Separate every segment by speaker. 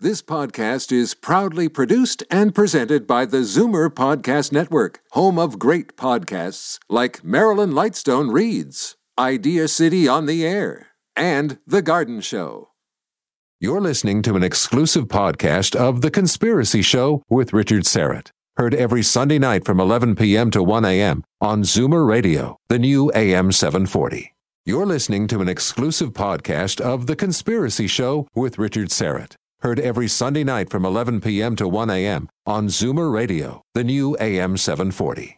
Speaker 1: This podcast is proudly produced and presented by the Zoomer Podcast Network, home of great podcasts like Marilyn Lightstone Reads, Idea City on the Air, and The Garden Show. You're listening to an exclusive podcast of The Conspiracy Show with Richard Syrett. Heard every Sunday night from 11 p.m. to 1 a.m. on Zoomer Radio, the new AM 740. You're listening to an exclusive podcast of The Conspiracy Show with Richard Syrett. Heard every Sunday night from 11 p.m. to 1 a.m. on Zoomer Radio, the new AM 740.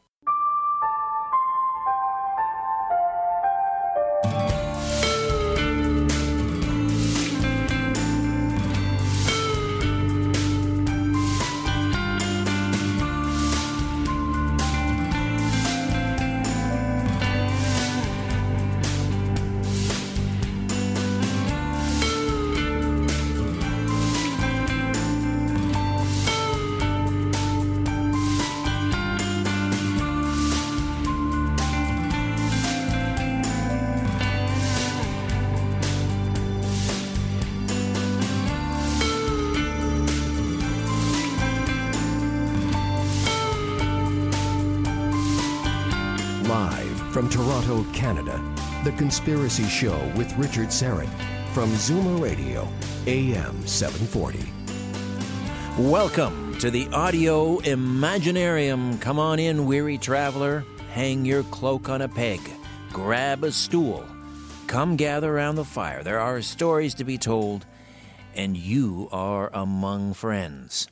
Speaker 2: From Toronto, Canada, The Conspiracy Show with Richard Syrett from Zoomer Radio, AM 740.
Speaker 3: Welcome to the Audio Imaginarium. Come on in, weary traveler. Hang your cloak on a peg. Grab a stool. Come gather around the fire. There are stories to be told, and you are among friends.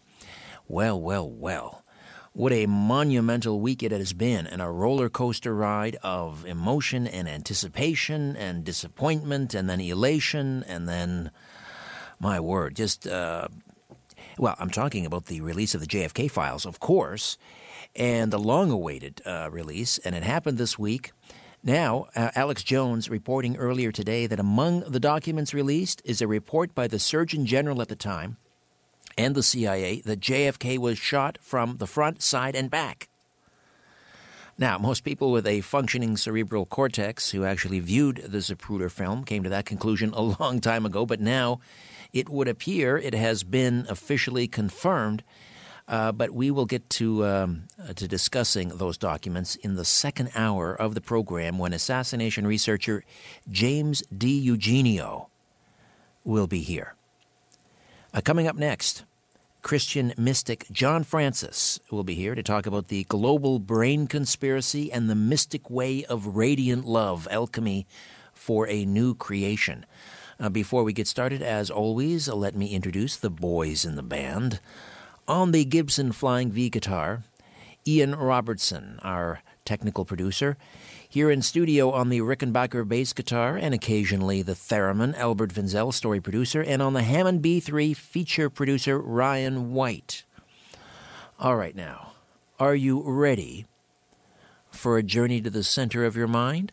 Speaker 3: Well. What a monumental week it has been, and a roller coaster ride of emotion and anticipation and disappointment and then elation and then, my word, I'm talking about the release of the JFK files, of course, and the long-awaited release, and it happened this week. Now, Alex Jones reporting earlier today that among the documents released is a report by the Surgeon General at the time and the CIA that JFK was shot from the front, side, and back. Now, most people with a functioning cerebral cortex who actually viewed the Zapruder film came to that conclusion a long time ago, but now it would appear it has been officially confirmed. But we will get to discussing those documents in the second hour of the program when assassination researcher James D. Eugenio will be here. Coming up next, Christian mystic John Francis will be here to talk about the global brain conspiracy and the mystic way of radiant love, alchemy for a new creation. Before we get started, as always, let me introduce the boys in the band. On the Gibson Flying V guitar, Ian Robertson, our technical producer. Here in studio on the Rickenbacker bass guitar and occasionally the theremin, Albert Vinzel, story producer, and on the Hammond B3, feature producer Ryan White. All right now, are you ready for a journey to the center of your mind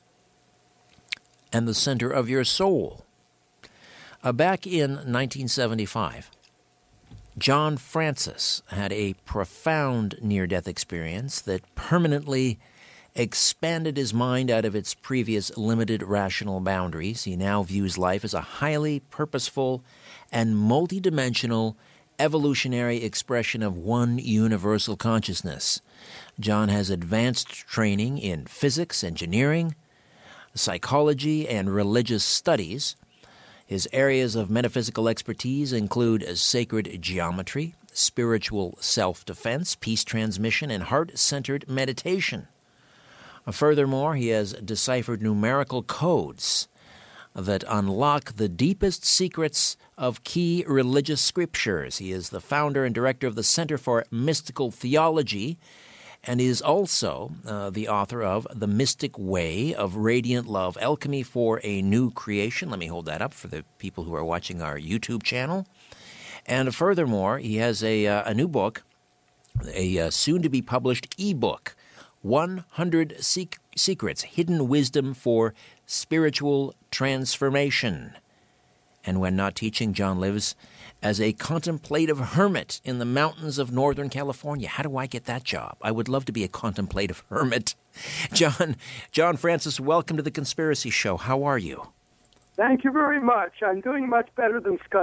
Speaker 3: and the center of your soul? Back in 1975, John Francis had a profound near-death experience that permanently expanded his mind out of its previous limited rational boundaries. He now views life as a highly purposeful and multidimensional evolutionary expression of one universal consciousness. John has advanced training in physics, engineering, psychology, and religious studies. His areas of metaphysical expertise include sacred geometry, spiritual self-defense, peace transmission, and heart-centered meditation. Furthermore, he has deciphered numerical codes that unlock the deepest secrets of key religious scriptures. He is the founder and director of the Center for Mystical Theology and is also the author of The Mystic Way of Radiant Love, Alchemy for a New Creation. Let me hold that up for the people who are watching our YouTube channel. And furthermore, he has a new book, a soon-to-be-published e-book, 100 Secrets, Hidden Wisdom for Spiritual Transformation. And when not teaching, John lives as a contemplative hermit in the mountains of Northern California. How do I get that job? I would love to be a contemplative hermit. John Francis, welcome to The Conspiracy Show. How are you?
Speaker 4: Thank you very much. I'm doing much better than Skype.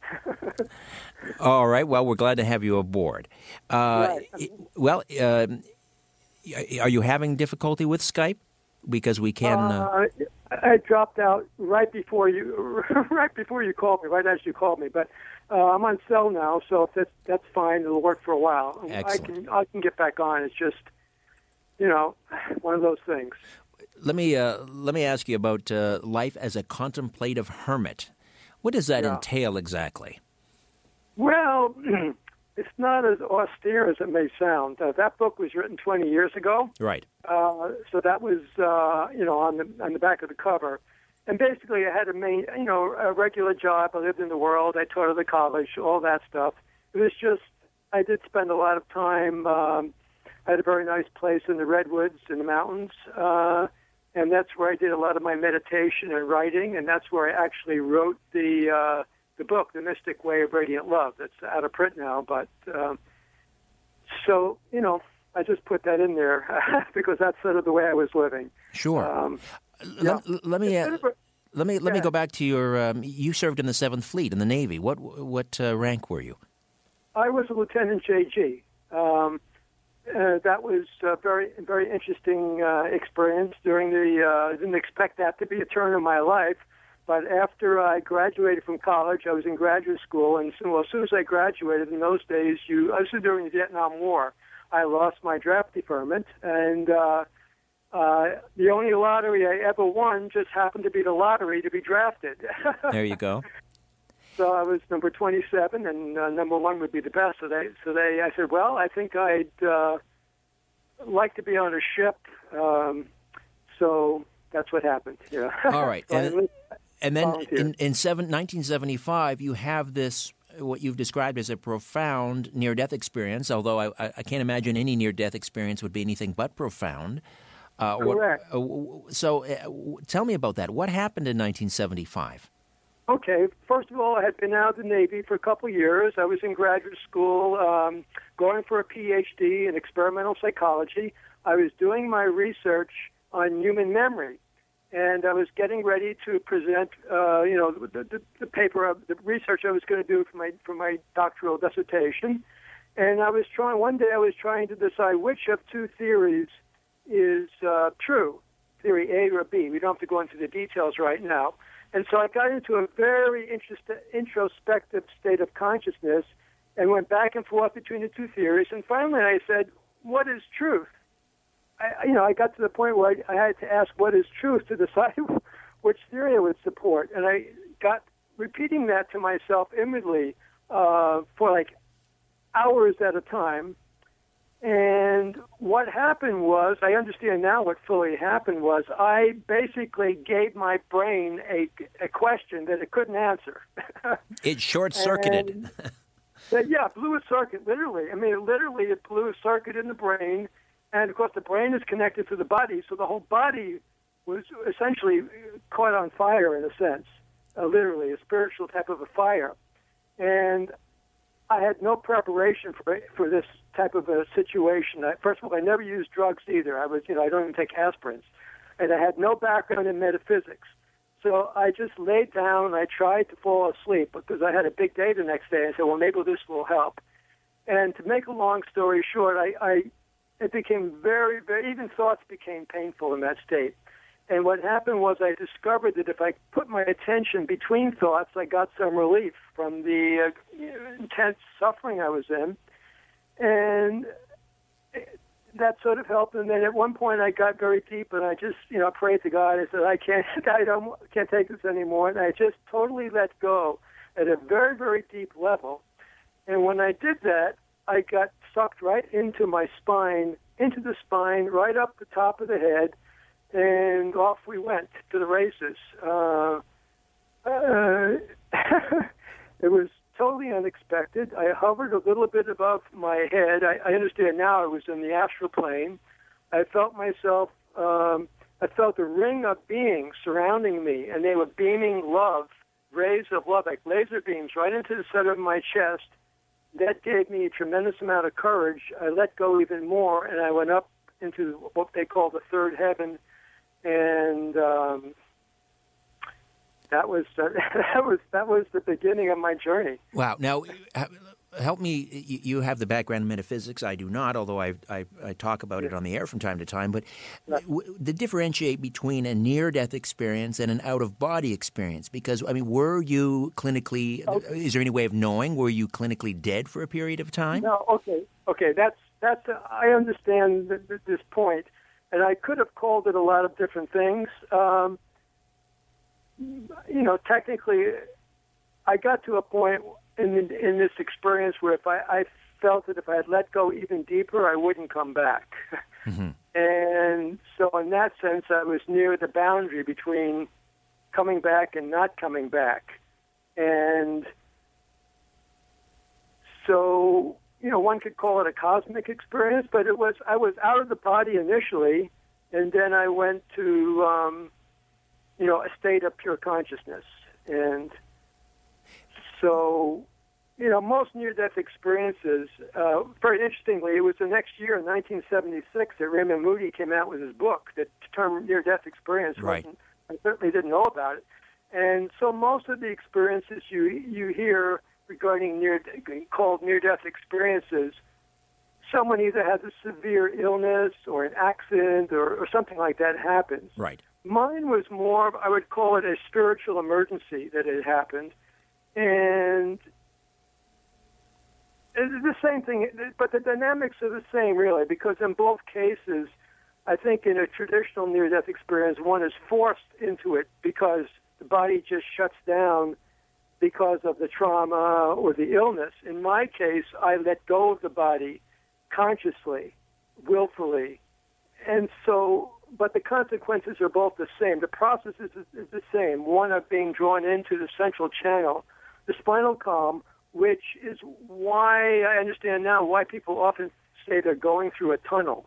Speaker 3: All right. Well, we're glad to have you aboard.
Speaker 4: Right.
Speaker 3: Well, are you having difficulty with Skype? Because we can.
Speaker 4: I dropped out right before you called me, right as you called me. But I'm on cell now, so if that's fine. It'll work for a while.
Speaker 3: Excellent.
Speaker 4: I can get back on. It's just, one of those things.
Speaker 3: Let me ask you about life as a contemplative hermit. What does that entail exactly? Well,
Speaker 4: it's not as austere as it may sound. That book was written 20 years ago.
Speaker 3: Right.
Speaker 4: So that was, on the back of the cover. And basically I had a regular job. I lived in the world. I taught at the college, all that stuff. It was just, I did spend a lot of time. I had a very nice place in the Redwoods in the mountains. And that's where I did a lot of my meditation and writing. And that's where I actually wrote the book, The Mystic Way of Radiant Love. That's out of print now, but I just put that in there because that's sort of the way I was living.
Speaker 3: Sure. Let me go back to your. You served in the 7th Fleet in the Navy. What rank were you?
Speaker 4: I was a Lieutenant JG. That was a very, very interesting experience. I didn't expect that to be a turn in my life. But after I graduated from college, I was in graduate school, and as soon as I graduated, in those days, I was during the Vietnam War. I lost my draft deferment, and the only lottery I ever won just happened to be the lottery to be drafted.
Speaker 3: There you go.
Speaker 4: So I was number 27, and number 1 would be the best. So I said, well, I think I'd like to be on a ship. So that's what happened. Yeah.
Speaker 3: All right. And then in 1975, you have this, what you've described as a profound near-death experience, although I can't imagine any near-death experience would be anything but profound.
Speaker 4: Correct.
Speaker 3: So tell me about that. What happened in 1975?
Speaker 4: Okay. First of all, I had been out of the Navy for a couple of years. I was in graduate school going for a PhD in experimental psychology. I was doing my research on human memory. And I was getting ready to present, the paper, the research I was going to do for my doctoral dissertation. And one day I was trying to decide which of two theories is true, theory A or B. We don't have to go into the details right now. And so I got into a very introspective state of consciousness and went back and forth between the two theories. And finally I said, what is truth? I got to the point where I had to ask what is truth to decide which theory I would support. And I got repeating that to myself inwardly for like hours at a time. And what happened was, I understand now what fully happened was, I basically gave my brain a question that it couldn't answer.
Speaker 3: It short-circuited.
Speaker 4: Blew a circuit, literally. I mean, it blew a circuit in the brain. And, of course, the brain is connected to the body, so the whole body was essentially caught on fire in a sense, literally, a spiritual type of a fire. And I had no preparation for this type of a situation. First of all, I never used drugs either. I don't even take aspirins. And I had no background in metaphysics. So I just laid down, I tried to fall asleep because I had a big day the next day. I said, well, maybe this will help. And to make a long story short, it became very, very, even thoughts became painful in that state. And what happened was I discovered that if I put my attention between thoughts, I got some relief from the intense suffering I was in. And that sort of helped. And then at one point I got very deep and I just, prayed to God. I said, I can't take this anymore. And I just totally let go at a very, very deep level. And when I did that, I got sucked right into my spine, right up the top of the head, and off we went to the races. It was totally unexpected. I hovered a little bit above my head. I understand now I was in the astral plane. I felt myself, I felt a ring of beings surrounding me, and they were beaming love, rays of love, like laser beams, right into the center of my chest. That gave me a tremendous amount of courage. I let go even more, and I went up into what they call the third heaven. And that was the beginning of my journey.
Speaker 3: Wow. Now, help me. You have the background in metaphysics. I do not, although I talk about it on the air from time to time. But the differentiate between a near-death experience and an out-of-body experience, because, I mean, were you clinically, is there any way of knowing, were you clinically dead for a period of time?
Speaker 4: No, okay, that's I understand this point, and I could have called it a lot of different things. Technically, I got to a point in this experience where if I felt that if I had let go even deeper, I wouldn't come back. Mm-hmm. And so in that sense, I was near the boundary between coming back and not coming back. And so, one could call it a cosmic experience, but I was out of the body initially, and then I went to, a state of pure consciousness. And so, most near-death experiences, very interestingly, it was the next year, in 1976, that Raymond Moody came out with his book. The term near-death experience wasn't, I certainly didn't know about it. And so most of the experiences you hear regarding called near-death experiences, someone either has a severe illness or an accident or something like that happens.
Speaker 3: Right.
Speaker 4: Mine was more, I would call it a spiritual emergency that had happened. And it's the same thing, but the dynamics are the same, really, because in both cases, I think in a traditional near-death experience, one is forced into it because the body just shuts down because of the trauma or the illness. In my case, I let go of the body consciously, willfully. And so, but the consequences are both the same. The process is the same. One of being drawn into the central channel, the spinal column, which is why I understand now why people often say they're going through a tunnel.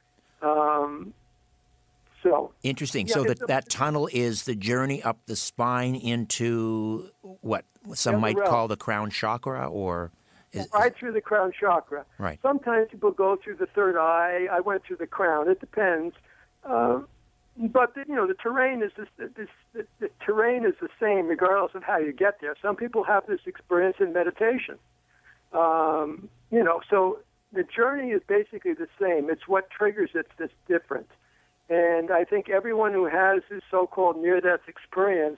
Speaker 3: Interesting. So that tunnel is the journey up the spine into what some might call the crown chakra, or
Speaker 4: right through the crown chakra.
Speaker 3: Right.
Speaker 4: Sometimes people go through the third eye. I went through the crown. It depends. But the terrain is the terrain is the same regardless of how you get there. Some people have this experience in meditation. So the journey is basically the same. It's what triggers it that's different. And I think everyone who has this so-called near-death experience,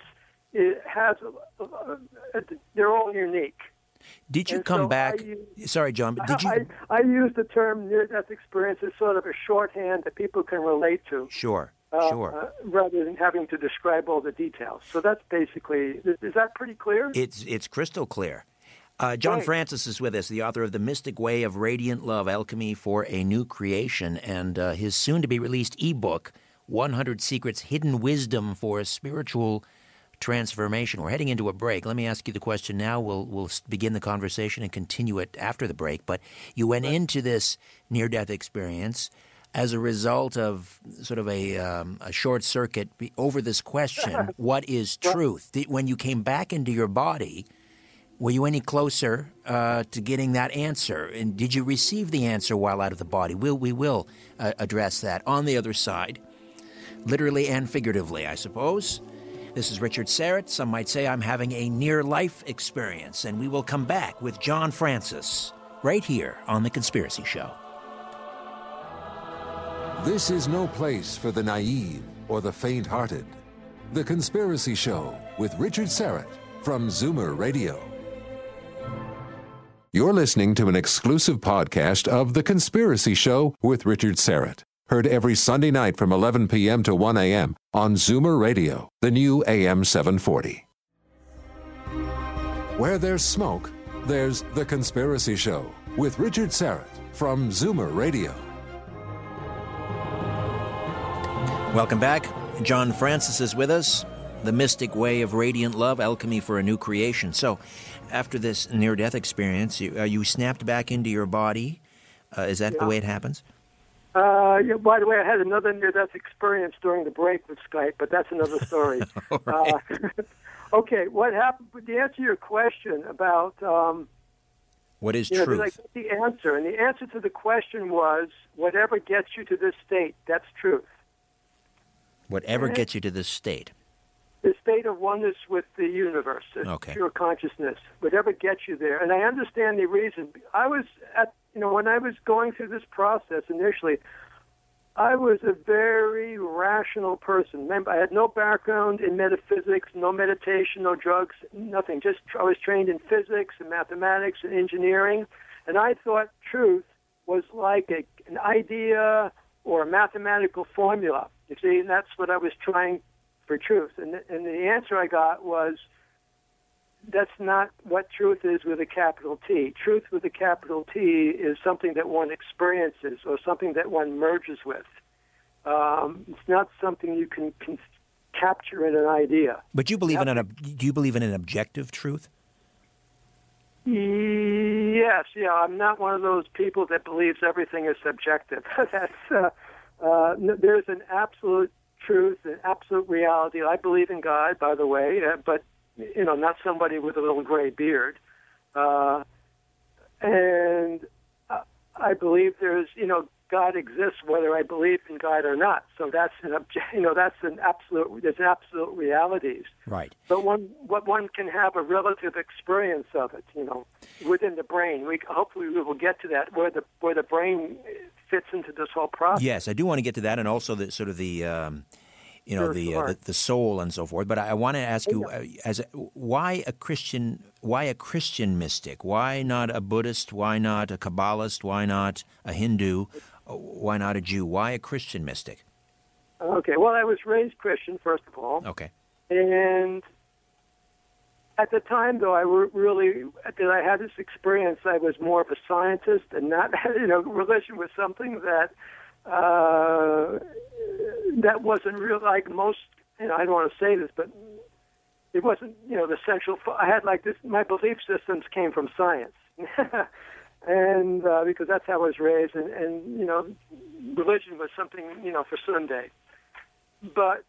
Speaker 4: they're all unique.
Speaker 3: Did you come back? Sorry, John, but did you?
Speaker 4: I use the term near-death experience as sort of a shorthand that people can relate to.
Speaker 3: Sure.
Speaker 4: Rather than having to describe all the details. So that's basically, is that pretty clear?
Speaker 3: It's crystal clear. John Francis is with us, the author of The Mystic Way of Radiant Love, Alchemy for a New Creation, and his soon-to-be-released ebook, 100 Secrets, Hidden Wisdom for a Spiritual Transformation. We're heading into a break. Let me ask you the question now. We'll begin the conversation and continue it after the break. But you went into this near-death experience as a result of sort of a short circuit over this question, what is truth? When you came back into your body, were you any closer to getting that answer? And did you receive the answer while out of the body? We will address that on the other side, literally and figuratively, I suppose. This is Richard Syrett. Some might say I'm having a near-life experience, and we will come back with John Francis right here on The Conspiracy Show.
Speaker 1: This is no place for the naive or the faint-hearted. The Conspiracy Show with Richard Syrett from Zoomer Radio. You're listening to an exclusive podcast of The Conspiracy Show with Richard Syrett. Heard every Sunday night from 11 p.m. to 1 a.m. on Zoomer Radio, the new AM 740. Where there's smoke, there's The Conspiracy Show with Richard Syrett from Zoomer Radio.
Speaker 3: Welcome back. John Francis is with us. The Mystic Way of Radiant Love, Alchemy for a New Creation. So, after this near-death experience, you snapped back into your body. Is that the way it happens?
Speaker 4: By the way, I had another near-death experience during the break with Skype, but that's another story.
Speaker 3: Right.
Speaker 4: Okay, what happened? To answer your question about
Speaker 3: what is truth?
Speaker 4: Like the answer, and the answer to the question was whatever gets you to this state, that's truth.
Speaker 3: Whatever gets you to this state.
Speaker 4: the state of oneness with the universe, pure consciousness, whatever gets you there. And I understand the reason. I was when I was going through this process initially, I was a very rational person. Remember, I had no background in metaphysics, no meditation, no drugs, nothing. Just I was trained in physics and mathematics and engineering, and I thought truth was like an idea or a mathematical formula. You see, and that's what I was trying for truth. And the answer I got was, that's not what truth is with a capital T. Truth with a capital T is something that one experiences or something that one merges with. It's not something you can capture in an idea.
Speaker 3: But do you believe in an objective truth?
Speaker 4: Yes, I'm not one of those people that believes everything is subjective. There's an absolute truth, an absolute reality. I believe in God, by the way, but not somebody with a little gray beard. And I believe there's, God exists whether I believe in God or not. So that's there's absolute realities.
Speaker 3: Right.
Speaker 4: But one can have a relative experience of it, within the brain. Hopefully we will get to that where the brain fits into this whole process.
Speaker 3: Yes, I do want to get to that, and also the the soul and so forth. But I want to ask you, why a Christian mystic? Why not a Buddhist? Why not a Kabbalist? Why not a Hindu? Why not a Jew? Why a Christian mystic?
Speaker 4: Okay, well, I was raised Christian, first of all.
Speaker 3: Okay.
Speaker 4: And at the time, though, I had this experience, I was more of a scientist and not, religion was something that wasn't real, like most, I don't want to say this, but it wasn't, the central, I had like this, my belief systems came from science. And because that's how I was raised, and religion was something, for Sunday. But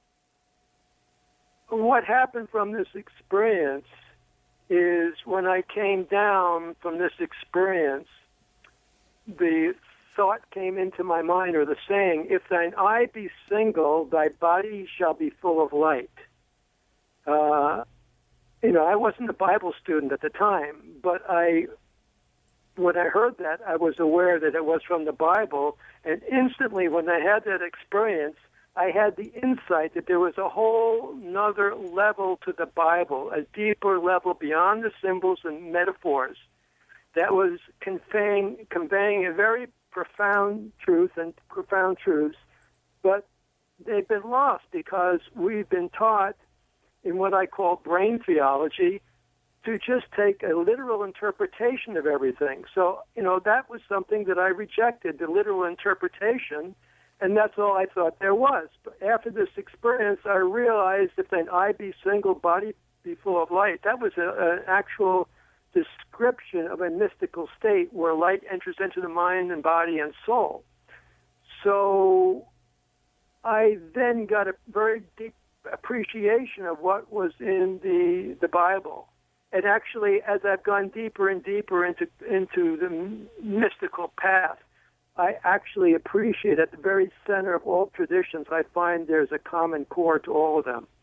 Speaker 4: what happened from this experience is when I came down from this experience, the thought came into my mind, or the saying, if thine eye be single, thy body shall be full of light. I wasn't a Bible student at the time, but when I heard that, I was aware that it was from the Bible, and instantly when I had that experience, I had the insight that there was a whole nother level to the Bible, a deeper level beyond the symbols and metaphors that was conveying a very profound truth and profound truths, but they've been lost because we've been taught in what I call brain theology to just take a literal interpretation of everything. So, that was something that I rejected, the literal interpretation, and that's all I thought there was. But after this experience, I realized if thine eye be single, body be full of light. That was an actual description of a mystical state where light enters into the mind and body and soul. So I then got a very deep appreciation of what was in the Bible. And actually, as I've gone deeper and deeper into the mystical path, I actually appreciate at the very center of all traditions, I find there's a common core to all of them.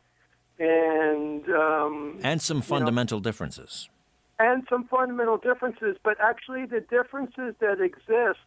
Speaker 4: And
Speaker 3: some fundamental differences.
Speaker 4: And some fundamental differences, but actually the differences that exist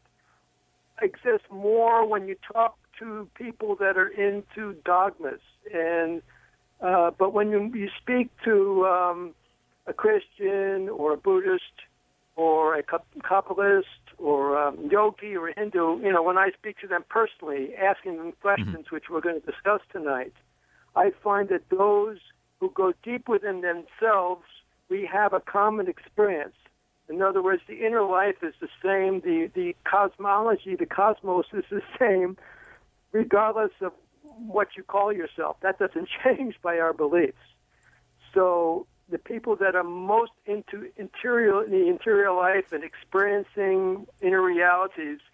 Speaker 4: more when you talk to people that are into dogmas. And but when you speak to a Christian or a Buddhist or a Kabbalist or a yogi or a Hindu, when I speak to them personally, asking them questions, which we're going to discuss tonight, I find that those who go deep within themselves, we have a common experience. In other words, the inner life is the same, the cosmology, the cosmos is the same, regardless of what you call yourself. That doesn't change by our beliefs. So the people that are most into the interior life and experiencing inner realities,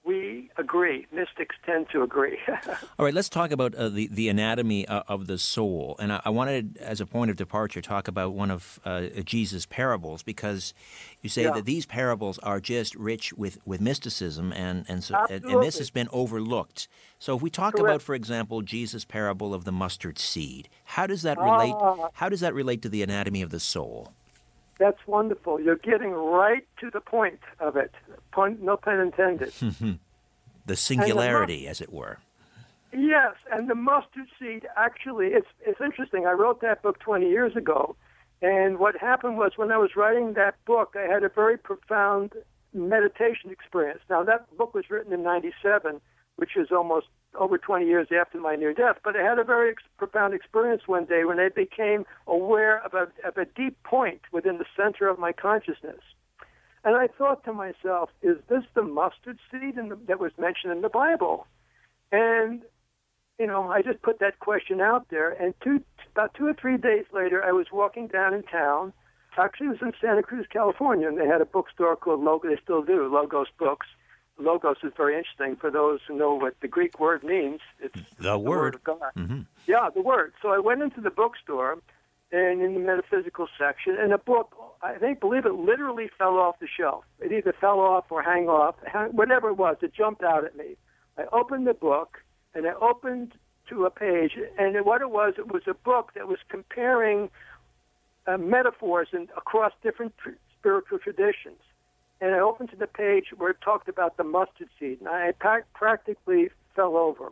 Speaker 4: we agree. Mystics tend to agree.
Speaker 3: All right, let's talk about the anatomy of the soul. And I wanted, as a point of departure, talk about one of Jesus' parables, because you say that these parables are just rich with mysticism, and this has been overlooked. So if we talk about, for example, Jesus' parable of the mustard seed, how does that relate? How does that relate to the anatomy of the soul?
Speaker 4: That's wonderful. You're getting right to the point of it. No pun intended.
Speaker 3: The singularity, as it were.
Speaker 4: Yes, and the mustard seed, actually, it's interesting. I wrote that book 20 years ago, and what happened was when I was writing that book, I had a very profound meditation experience. Now, that book was written in 97, which is almost over 20 years after my near death, but I had a very profound experience one day when I became aware of a deep point within the center of my consciousness. And I thought to myself, is this the mustard seed that was mentioned in the Bible? And, I just put that question out there, and about 2 or 3 days later, I was walking down in town. Actually, it was in Santa Cruz, California, and they had a bookstore called Logos. They still do, Logos Books. Logos is very interesting for those who know what the Greek word means. It's
Speaker 3: the word
Speaker 4: of God.
Speaker 3: Mm-hmm.
Speaker 4: Yeah, the word. So I went into the bookstore, and in the metaphysical section, and a book, believe it, literally fell off the shelf. It either fell off or hang off, whatever it was. It jumped out at me. I opened the book, and I opened to a page, and what it was a book that was comparing metaphors across different spiritual traditions. And I opened to the page where it talked about the mustard seed, and I practically fell over,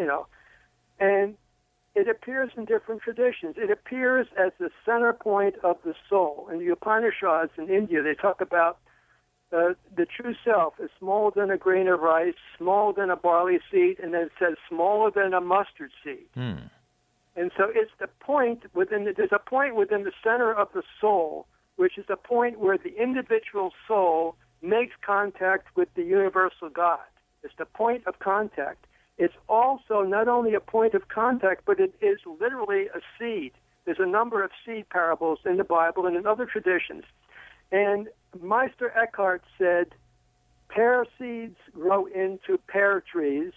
Speaker 4: And it appears in different traditions. It appears as the center point of the soul. In the Upanishads in India, they talk about the true self is smaller than a grain of rice, smaller than a barley seed, and then it says smaller than a mustard seed. And so it's the point there's a point within the center of the soul, which is a point where the individual soul makes contact with the universal God. It's the point of contact. It's also not only a point of contact, but it is literally a seed. There's a number of seed parables in the Bible and in other traditions. And Meister Eckhart said, pear seeds grow into pear trees,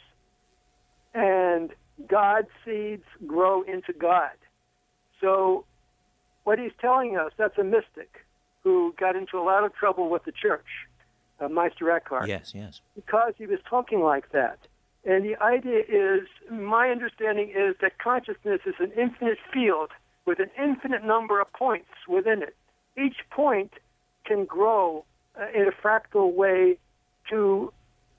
Speaker 4: and God seeds grow into God. So what he's telling us, that's a mystic who got into a lot of trouble with the church, Meister Eckhart.
Speaker 3: Yes.
Speaker 4: Because he was talking like that. And the idea is, my understanding is that consciousness is an infinite field with an infinite number of points within it. Each point can grow in a fractal way to,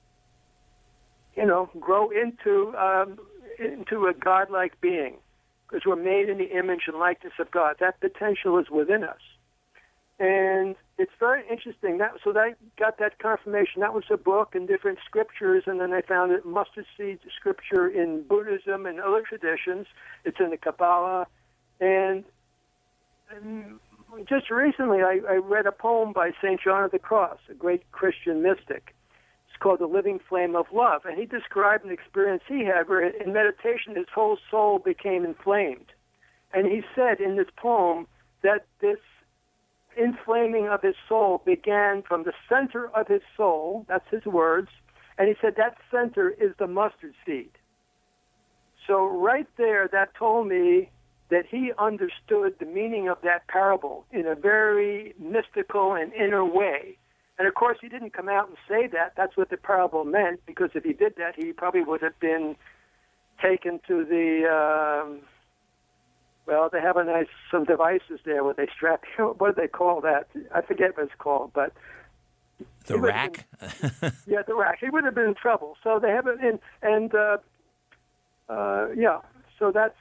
Speaker 4: grow into a godlike being, because we're made in the image and likeness of God. That potential is within us. And it's very interesting. So I got that confirmation. That was a book and different scriptures, and then I found it mustard seed scripture in Buddhism and other traditions. It's in the Kabbalah. And just recently I read a poem by St. John of the Cross, a great Christian mystic. It's called The Living Flame of Love. And he described an experience he had where in meditation his whole soul became inflamed. And he said in this poem that this inflaming of his soul began from the center of his soul. That's his words. And he said that center is the mustard seed. So right there, that told me that he understood the meaning of that parable in a very mystical and inner way. And of course, he didn't come out and say that. That's what the parable meant, because if he did that, he probably would have been taken to the... they have some devices there where they strap you. What do they call that? I forget what it's called, but...
Speaker 3: The rack?
Speaker 4: Yeah, the rack. He would have been in trouble. So they have it in, so that's...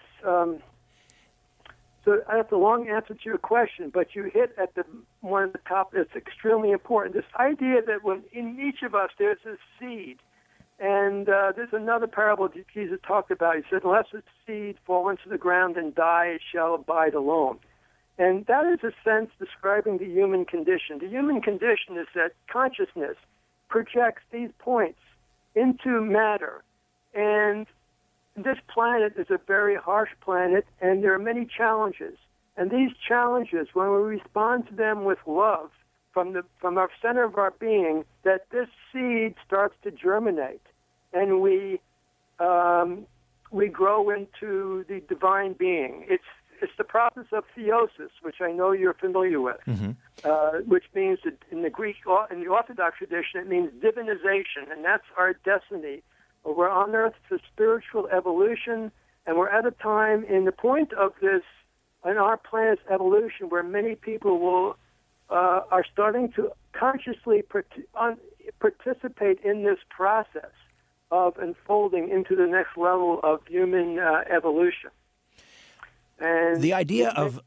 Speaker 4: So that's a long answer to your question, but you hit at one of the top that's extremely important. This idea that in each of us there's a seed. And there's another parable that Jesus talked about. He said, unless a seed fall into the ground and die, it shall abide alone. And that is a sense describing the human condition. The human condition is that consciousness projects these points into matter. And this planet is a very harsh planet, and there are many challenges. And these challenges, when we respond to them with love, from our center of our being, that this seed starts to germinate, and we grow into the divine being. It's the process of theosis, which I know you're familiar with, which means that in the Greek, in the Orthodox tradition, it means divinization, and that's our destiny. We're on earth for spiritual evolution, and we're at a time in the point of this, in our planet's evolution, where many people are starting to consciously participate in this process of unfolding into the next level of human evolution. And
Speaker 3: the idea of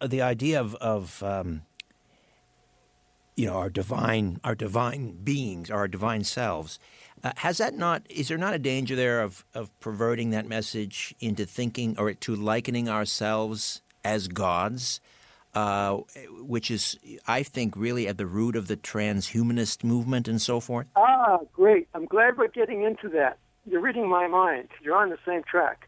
Speaker 3: our divine beings, our divine selves, is there not a danger there of perverting that message into thinking or to likening ourselves as gods, which is, I think, really at the root of the transhumanist movement and so forth?
Speaker 4: Ah, great. I'm glad we're getting into that. You're reading my mind. You're on the same track.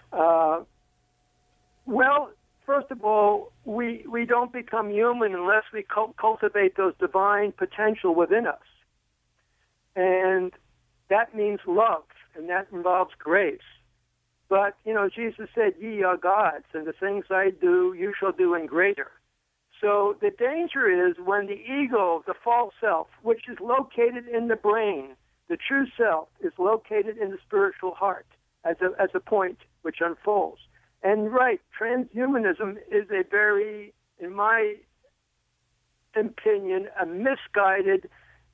Speaker 4: Well, first of all, we don't become human unless we cultivate those divine potential within us. And that means love, and that involves grace. But, Jesus said, ye are gods, and the things I do, you shall do in greater. So the danger is when the ego, the false self, which is located in the brain, the true self is located in the spiritual heart as a point which unfolds. And right, transhumanism is a very, in my opinion, a misguided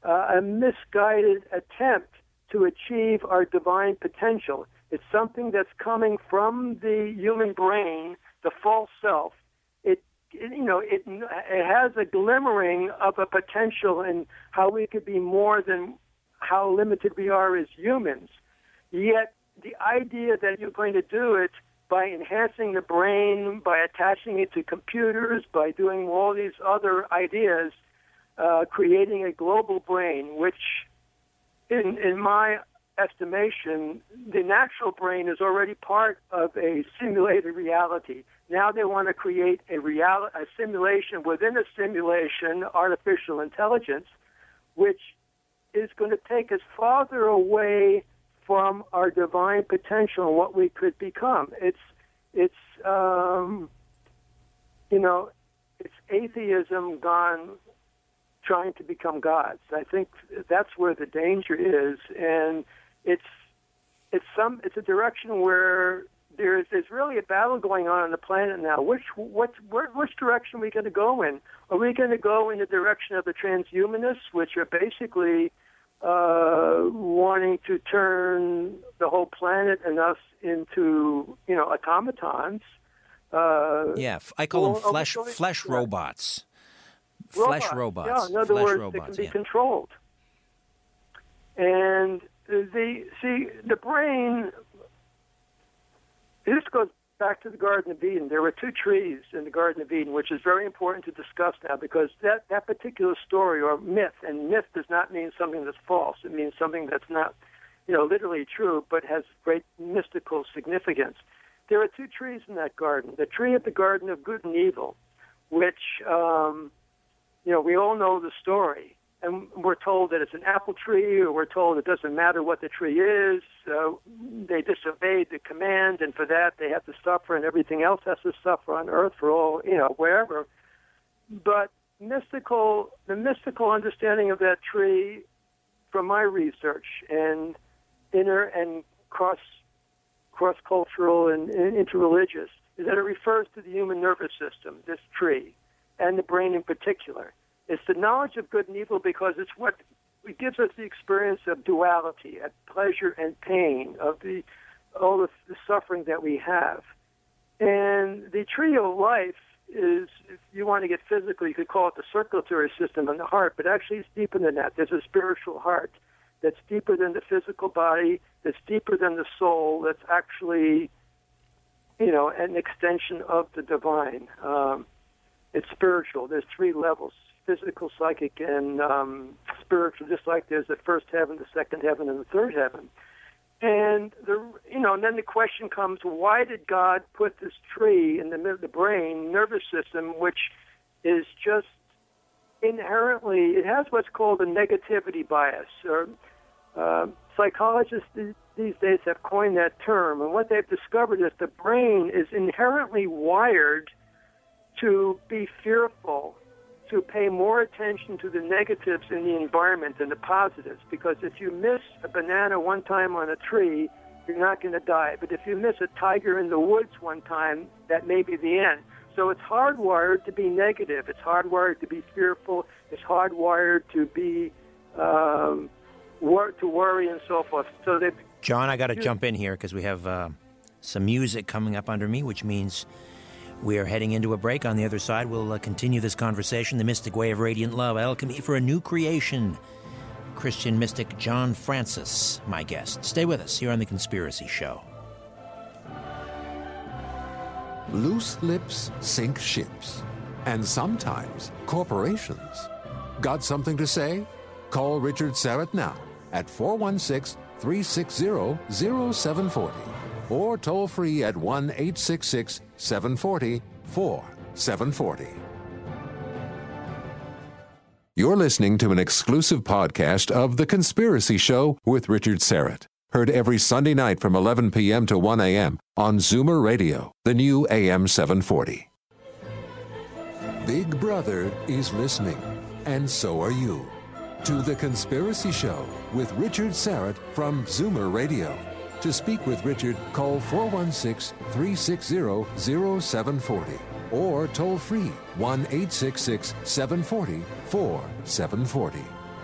Speaker 4: attempt to achieve our divine potential. It's something that's coming from the human brain, the false self. It has a glimmering of a potential in how we could be more than how limited we are as humans. Yet the idea that you're going to do it by enhancing the brain, by attaching it to computers, by doing all these other ideas, creating a global brain, which in my estimation, the natural brain is already part of a simulated reality. Now they want to create a simulation within a simulation, artificial intelligence, which is going to take us farther away from our divine potential and what we could become. It's atheism gone trying to become gods. I think that's where the danger is, and it's a direction where there's really a battle going on the planet now. Which direction are we going to go in? Are we going to go in the direction of the transhumanists, which are basically wanting to turn the whole planet and us into automatons?
Speaker 3: I call them flesh robots. Flesh robots.
Speaker 4: Yeah, in other words, they can be controlled. And the brain, this goes back to the Garden of Eden. There were two trees in the Garden of Eden, which is very important to discuss now, because that particular story or myth, and myth does not mean something that's false. It means something that's not, literally true, but has great mystical significance. There are two trees in that garden. The tree of the Garden of Good and Evil, which, we all know the story. And we're told that it's an apple tree, or we're told it doesn't matter what the tree is. They disobeyed the command, and for that they have to suffer, and everything else has to suffer on earth for all, wherever. But the mystical understanding of that tree, from my research, and inner and cross-cultural and interreligious, is that it refers to the human nervous system, this tree, and the brain in particular. It's the knowledge of good and evil because it's what it gives us the experience of duality, of pleasure and pain, of all the suffering that we have. And the tree of life is, if you want to get physical, you could call it the circulatory system in the heart, but actually it's deeper than that. There's a spiritual heart that's deeper than the physical body, that's deeper than the soul, that's actually, an extension of the divine. It's spiritual. There's three levels: physical, psychic, and spiritual, just like there's the first heaven, the second heaven, and the third heaven. And and then the question comes: why did God put this tree in the brain nervous system, which is just inherently, it has what's called a negativity bias. Or psychologists these days have coined that term, and what they've discovered is the brain is inherently wired to be fearful, to pay more attention to the negatives in the environment than the positives, because if you miss a banana one time on a tree, you're not going to die. But if you miss a tiger in the woods one time, that may be the end. So it's hardwired to be negative. It's hardwired to be fearful. It's hardwired to be to worry and so forth. So that
Speaker 3: John, I got to jump in here because we have some music coming up under me, which means we are heading into a break. On the other side, we'll continue this conversation. The Mystic Way of Radiant Love, Alchemy for a New Creation. Christian mystic John Francis, my guest. Stay with us here on The Conspiracy Show.
Speaker 1: Loose lips sink ships, and sometimes corporations. Got something to say? Call Richard Syrett now at 416-360-0740 or toll free at 1-866-740-4740. You're listening to an exclusive podcast of The Conspiracy Show with Richard Syrett. Heard every Sunday night from 11 p.m. to 1 a.m. on Zoomer Radio, the new AM 740. Big Brother is listening, and so are you, to The Conspiracy Show with Richard Syrett from Zoomer Radio. To speak with Richard, call 416-360-0740 or toll free 1-866-740-4740.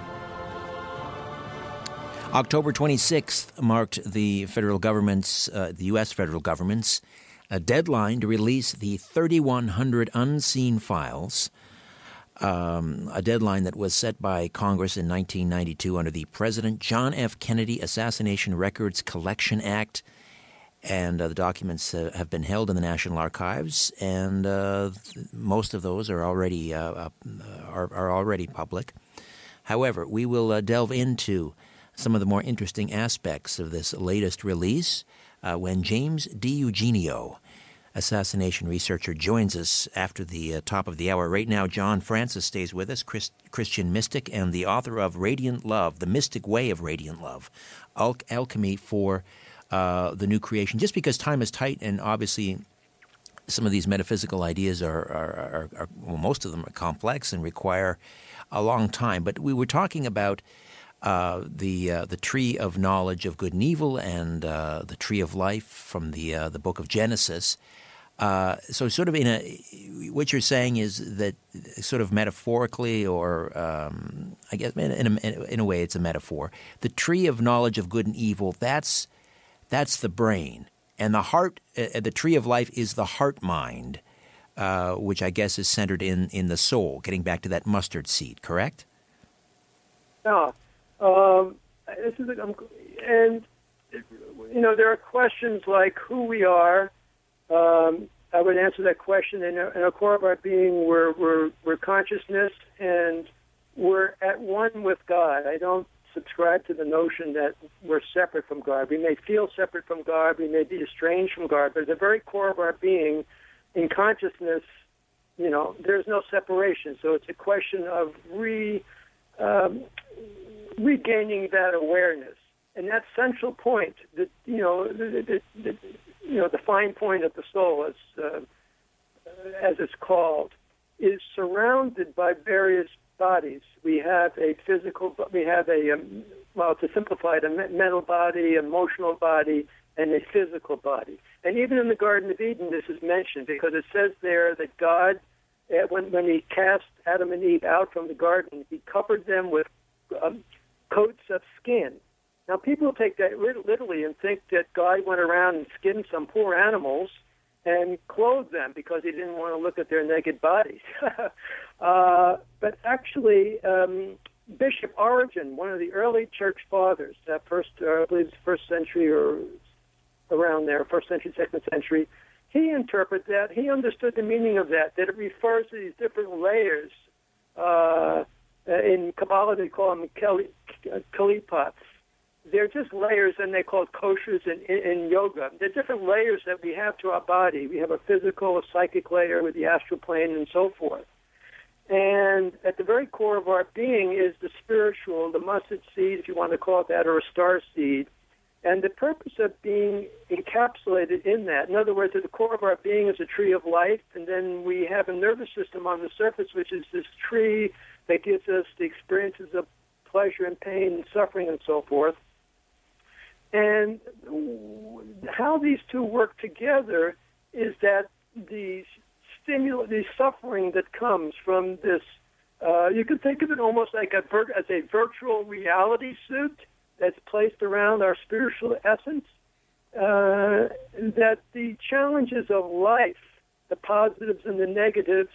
Speaker 3: October 26th marked the federal government's, the U.S. federal government's, deadline to release the 3,100 unseen files, a deadline that was set by Congress in 1992 under the President John F. Kennedy Assassination Records Collection Act. And the documents have been held in the National Archives, and most of those are already public. However, we will delve into some of the more interesting aspects of this latest release when James DiEugenio, assassination researcher, joins us after the top of the hour. Right now, John Francis stays with us, Christian mystic and the author of Radiant Love, The Mystic Way of Radiant Love, Alchemy for the New Creation. Just because time is tight, and obviously some of these metaphysical ideas are well, most of them are complex and require a long time. But we were talking about the tree of knowledge of good and evil and the tree of life from the book of Genesis. So sort of what you're saying is that sort of metaphorically, or I guess in a way it's a metaphor, the tree of knowledge of good and evil, that's the brain. And the heart, the tree of life is the heart mind, which I guess is centered in the soul, getting back to that mustard seed, correct?
Speaker 4: Yeah. And there are questions like who we are. I would answer that question in a core of our being. We're consciousness, and we're at one with God. I don't subscribe to the notion that we're separate from God. We may feel separate from God. We may be estranged from God, but at the very core of our being, in consciousness, there's no separation. So it's a question of regaining that awareness, and that central point, the fine point of the soul, as it's called, is surrounded by various bodies. We have a physical, to simplify it, a mental body, emotional body, and a physical body. And even in the Garden of Eden, this is mentioned, because it says there that God, when he cast Adam and Eve out from the garden, he covered them with coats of skin. Now, people take that literally and think that God went around and skinned some poor animals and clothed them because he didn't want to look at their naked bodies. But actually, Bishop Origen, one of the early church fathers, I believe it's first century or around there, first century, second century, he interpreted that. He understood the meaning of that it refers to these different layers. In Kabbalah, they call them kalipots. They're just layers, and they call it koshas in yoga. They're different layers that we have to our body. We have a physical, a psychic layer with the astral plane, and so forth. And at the very core of our being is the spiritual, the mustard seed, if you want to call it that, or a star seed. And the purpose of being encapsulated in that, in other words, at the core of our being is a tree of life, and then we have a nervous system on the surface, which is this tree that gives us the experiences of pleasure and pain and suffering and so forth. And how these two work together is that the suffering that comes from this, you can think of it almost like as a virtual reality suit that's placed around our spiritual essence, that the challenges of life, the positives and the negatives,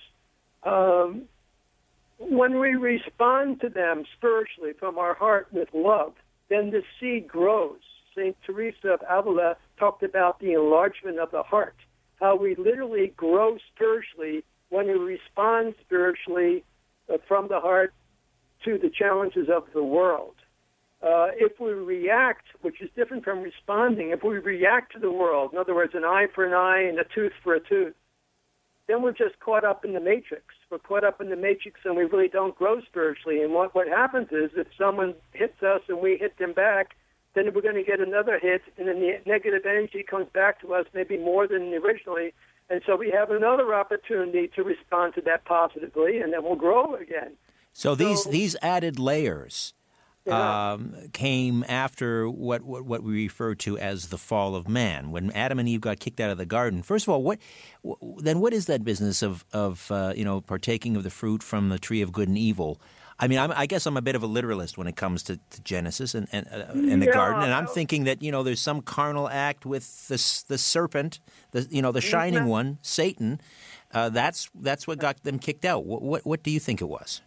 Speaker 4: when we respond to them spiritually from our heart with love, then the seed grows. St. Teresa of Avila talked about the enlargement of the heart, how we literally grow spiritually when we respond spiritually from the heart to the challenges of the world. If we react, which is different from responding, if we react to the world, in other words, an eye for an eye and a tooth for a tooth, then we're just caught up in the matrix. We're caught up in the matrix and we really don't grow spiritually. And what happens is if someone hits us and we hit them back, then we're going to get another hit, and then the negative energy comes back to us maybe more than originally. And so we have another opportunity to respond to that positively, and then we'll grow again.
Speaker 3: So these added layers came after what we refer to as the fall of man, when Adam and Eve got kicked out of the garden. First of all, what is that business of partaking of the fruit from the tree of good and evil? I mean, I guess I'm a bit of a literalist when it comes to Genesis and the garden, and I'm thinking that there's some carnal act with the serpent, the shining one, Satan. That's what got them kicked out. What do you think it was?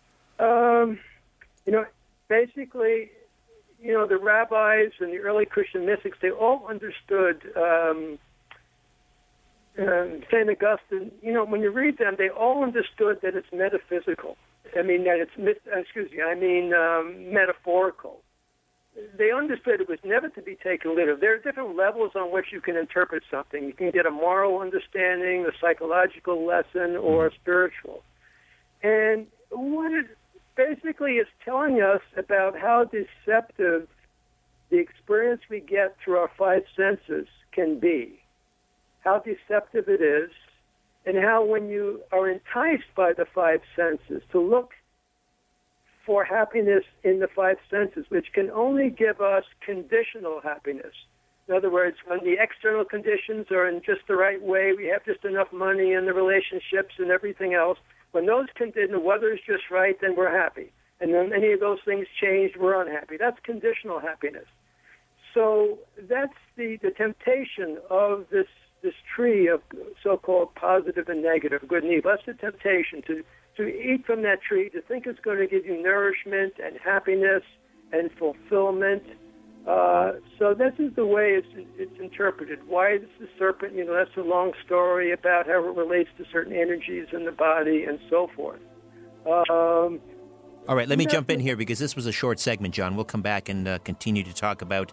Speaker 4: Basically, the rabbis and the early Christian mystics, they all understood. St. Augustine, when you read them, they all understood that it's metaphysical. I mean, that it's metaphorical. They understood it was never to be taken literally. There are different levels on which you can interpret something. You can get a moral understanding, a psychological lesson, or a spiritual. And what it basically is telling us about how deceptive the experience we get through our five senses can be, how deceptive it is, and how when you are enticed by the five senses to look for happiness in the five senses, which can only give us conditional happiness. In other words, when the external conditions are in just the right way, we have just enough money and the relationships and everything else, when those conditions, the weather is just right, then we're happy. And then any of those things change, we're unhappy. That's conditional happiness. So that's the temptation of this tree of so-called positive and negative, good and evil. That's the temptation to eat from that tree, to think it's going to give you nourishment and happiness and fulfillment. So this is the way it's interpreted. Why is the serpent? That's a long story about how it relates to certain energies in the body and so forth.
Speaker 3: All right, let me jump in here because this was a short segment, John. We'll come back and continue to talk about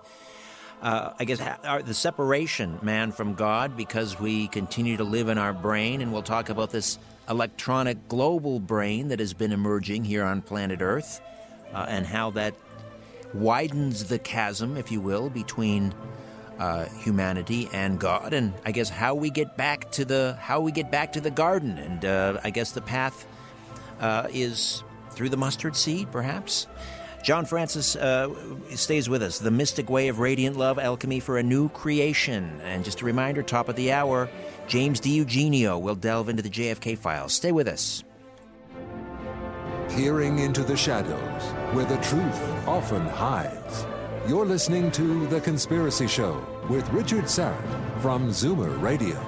Speaker 3: the separation, man, from God, because we continue to live in our brain, and we'll talk about this electronic global brain that has been emerging here on planet Earth, and how that widens the chasm, if you will, between humanity and God, and I guess how we get back to the garden, and I guess the path is through the mustard seed, perhaps. John Francis stays with us. The Mystic Way of Radiant Love, Alchemy for a New Creation. And just a reminder, top of the hour, James DiEugenio will delve into the JFK files. Stay with us.
Speaker 1: Peering into the shadows, where the truth often hides. You're listening to The Conspiracy Show with Richard Syrett from Zoomer Radio.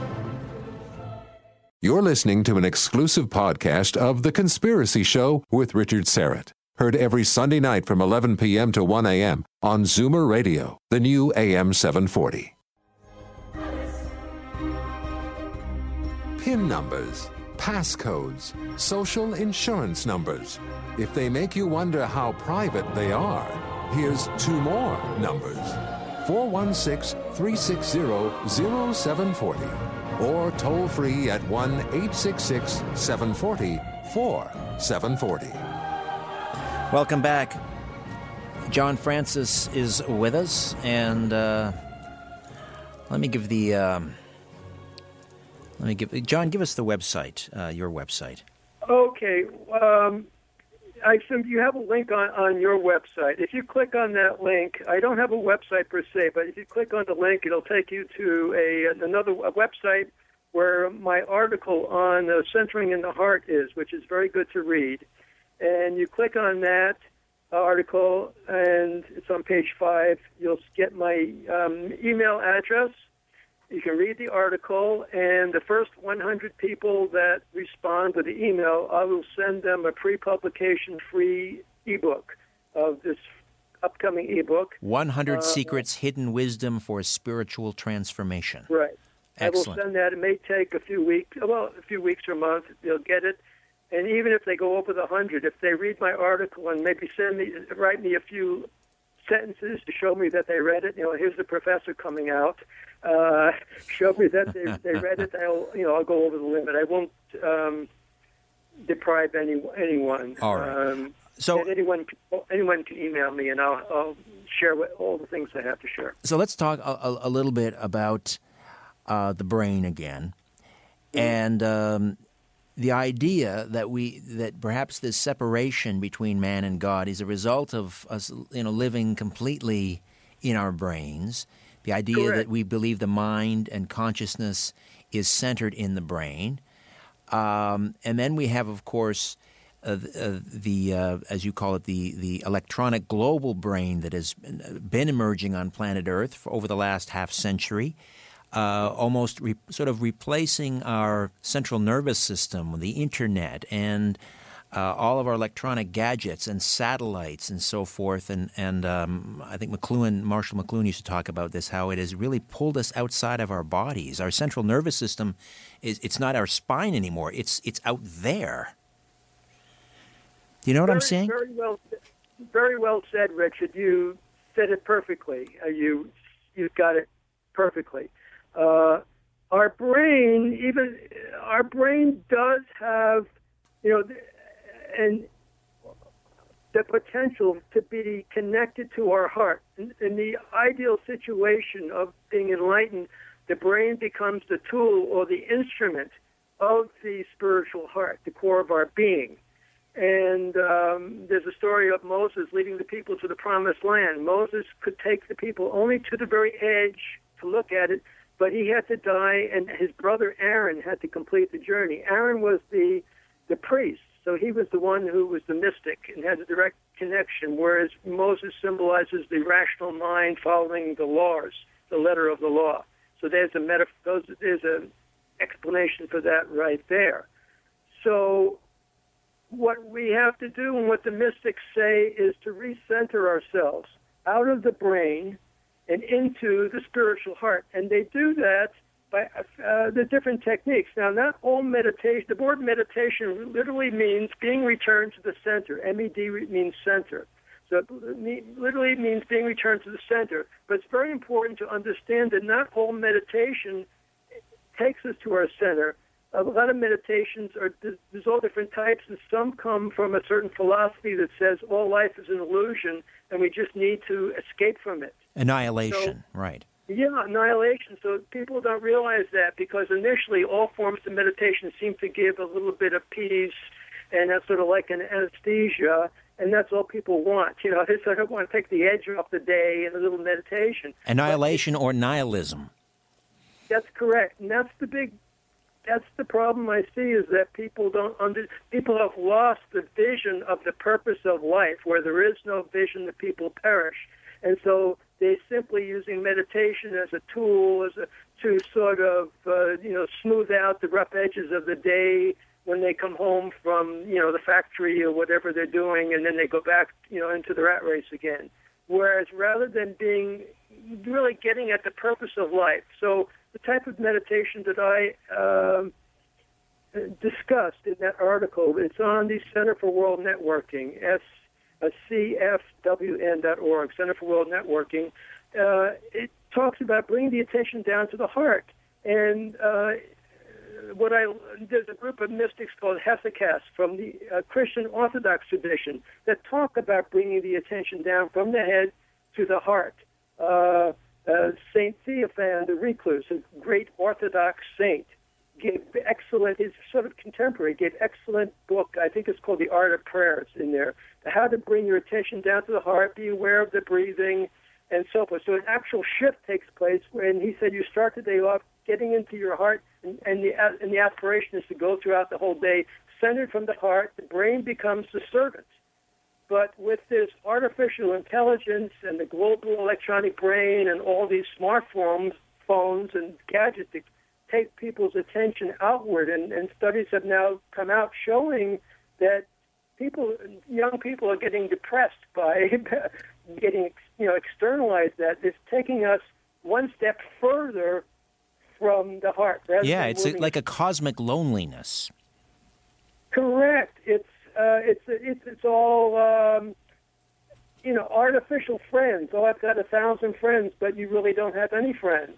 Speaker 1: You're listening to an exclusive podcast of The Conspiracy Show with Richard Syrett. Heard every Sunday night from 11 p.m. to 1 a.m. on Zoomer Radio, the new AM 740. PIN numbers, passcodes, social insurance numbers. If they make you wonder how private they are, here's two more numbers. 416-360-0740 or toll free at 1-866-740 740.
Speaker 3: Welcome back. John Francis is with us, and let me give John, give us the website, your website.
Speaker 4: Okay. I assume you have a link on your website. If you click on that link, I don't have a website per se, but if you click on the link, it'll take you to another website where my article on centering in the heart is, which is very good to read. And you click on that article, and it's on page 5. You'll get my email address. You can read the article, and the first 100 people that respond with the email, I will send them a pre-publication free ebook of this upcoming ebook.
Speaker 3: 100 Secrets, Hidden Wisdom for Spiritual Transformation.
Speaker 4: Right.
Speaker 3: Excellent.
Speaker 4: I will send that. It may take a few weeks or a month. They'll get it. And even if they go over the 100, if they read my article and maybe write me a few sentences to show me that they read it, here's the professor coming out. Show me that they read it. I'll go over the limit. I won't deprive anyone.
Speaker 3: All right. So
Speaker 4: anyone can email me, and I'll share all the things I have to share.
Speaker 3: So let's talk a little bit about the brain again, and the idea that perhaps this separation between man and God is a result of us, living completely in our brains. The idea
Speaker 4: Correct.
Speaker 3: That we believe the mind and consciousness is centered in the brain. And then we have, of course, the as you call it, the electronic global brain that has been emerging on planet Earth for over the last half century, almost sort of replacing our central nervous system, the internet, and all of our electronic gadgets and satellites and so forth. And I think Marshall McLuhan used to talk about this, how it has really pulled us outside of our bodies. Our central nervous system it's not our spine anymore. It's out there. Do you know what I'm saying?
Speaker 4: Very well said, Richard. You said it perfectly. You've got it perfectly. Our brain does have, and the potential to be connected to our heart. In the ideal situation of being enlightened, the brain becomes the tool or the instrument of the spiritual heart, the core of our being. And there's a story of Moses leading the people to the promised land. Moses could take the people only to the very edge to look at it, but he had to die, and his brother Aaron had to complete the journey. Aaron was the priest, so he was the one who was the mystic and had a direct connection, whereas Moses symbolizes the rational mind following the laws, the letter of the law. So there's an explanation for that right there. So what we have to do, and what the mystics say, is to recenter ourselves out of the brain and into the spiritual heart. And they do that by the different techniques. Now, not all meditation, the word meditation literally means being returned to the center. MED means center. So it literally means being returned to the center. But it's very important to understand that not all meditation takes us to our center. A lot of meditations there's all different types, and some come from a certain philosophy that says all life is an illusion, and we just need to escape from it.
Speaker 3: Annihilation, right.
Speaker 4: Yeah, annihilation. So people don't realize that, because initially all forms of meditation seem to give a little bit of peace, and that's sort of like an anesthesia, and that's all people want. They sort of want to take the edge off the day and a little meditation.
Speaker 3: Annihilation or nihilism.
Speaker 4: That's correct, and that's the problem I see, is that people have lost the vision of the purpose of life. Where there is no vision, the people perish. And so they're simply using meditation as a tool, to sort of, smooth out the rough edges of the day when they come home from, the factory or whatever they're doing, and then they go back, into the rat race again. Whereas rather than really getting at the purpose of life. So the type of meditation that I discussed in that article, it's on the Center for World Networking, CFWN.org, Center for World Networking. It talks about bringing the attention down to the heart. And there's a group of mystics called Hesychasts from the Christian Orthodox tradition that talk about bringing the attention down from the head to the heart. Saint Theophan the Recluse, a great Orthodox saint, gave excellent, his sort of contemporary, gave excellent book, I think it's called The Art of Prayer. It's in there, how to bring your attention down to the heart, be aware of the breathing, and so forth. So an actual shift takes place when he said you start the day off getting into your heart, and the aspiration is to go throughout the whole day centered from the heart. The brain becomes the servant. But with this artificial intelligence and the global electronic brain and all these smartphones and gadgets that take people's attention outward, and studies have now come out showing that young people are getting depressed by getting, externalized that. It's taking us one step further from the heart.
Speaker 3: Yeah, it's like a cosmic loneliness.
Speaker 4: Correct. It's all artificial friends. Oh, I've got 1,000 friends, but you really don't have any friends.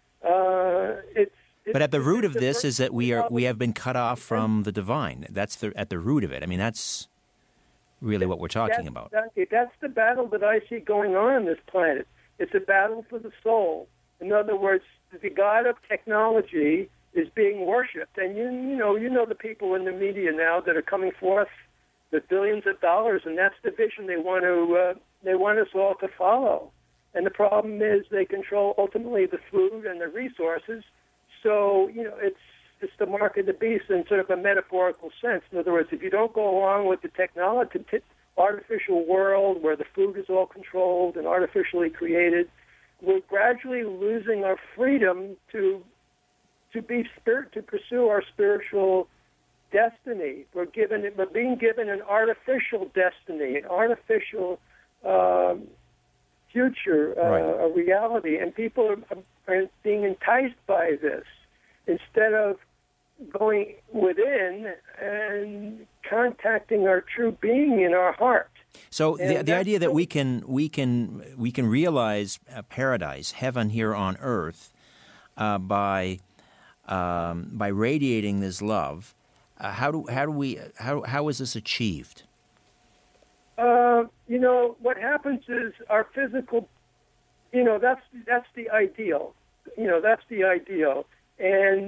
Speaker 3: But at the root of this is that we have been cut off from the divine. That's at the root of it. I mean, that's really what we're talking about.
Speaker 4: Exactly. That's the battle that I see going on this planet. It's a battle for the soul. In other words, the god of technology is being worshipped, and you know the people in the media now that are coming forth with billions of dollars, and that's the vision they want us all to follow. And the problem is they control ultimately the food and the resources. So it's the mark of the beast in sort of a metaphorical sense. In other words, if you don't go along with the technology, artificial world where the food is all controlled and artificially created, we're gradually losing our freedom to pursue our spiritual destiny. We're being given an artificial destiny, an artificial future, a reality, and people are being enticed by this instead of going within and contacting our true being in our heart.
Speaker 3: So the idea that we can realize paradise, heaven here on earth, by radiating this love, how is this achieved?
Speaker 4: What happens is our physical, that's the ideal. That's the ideal, and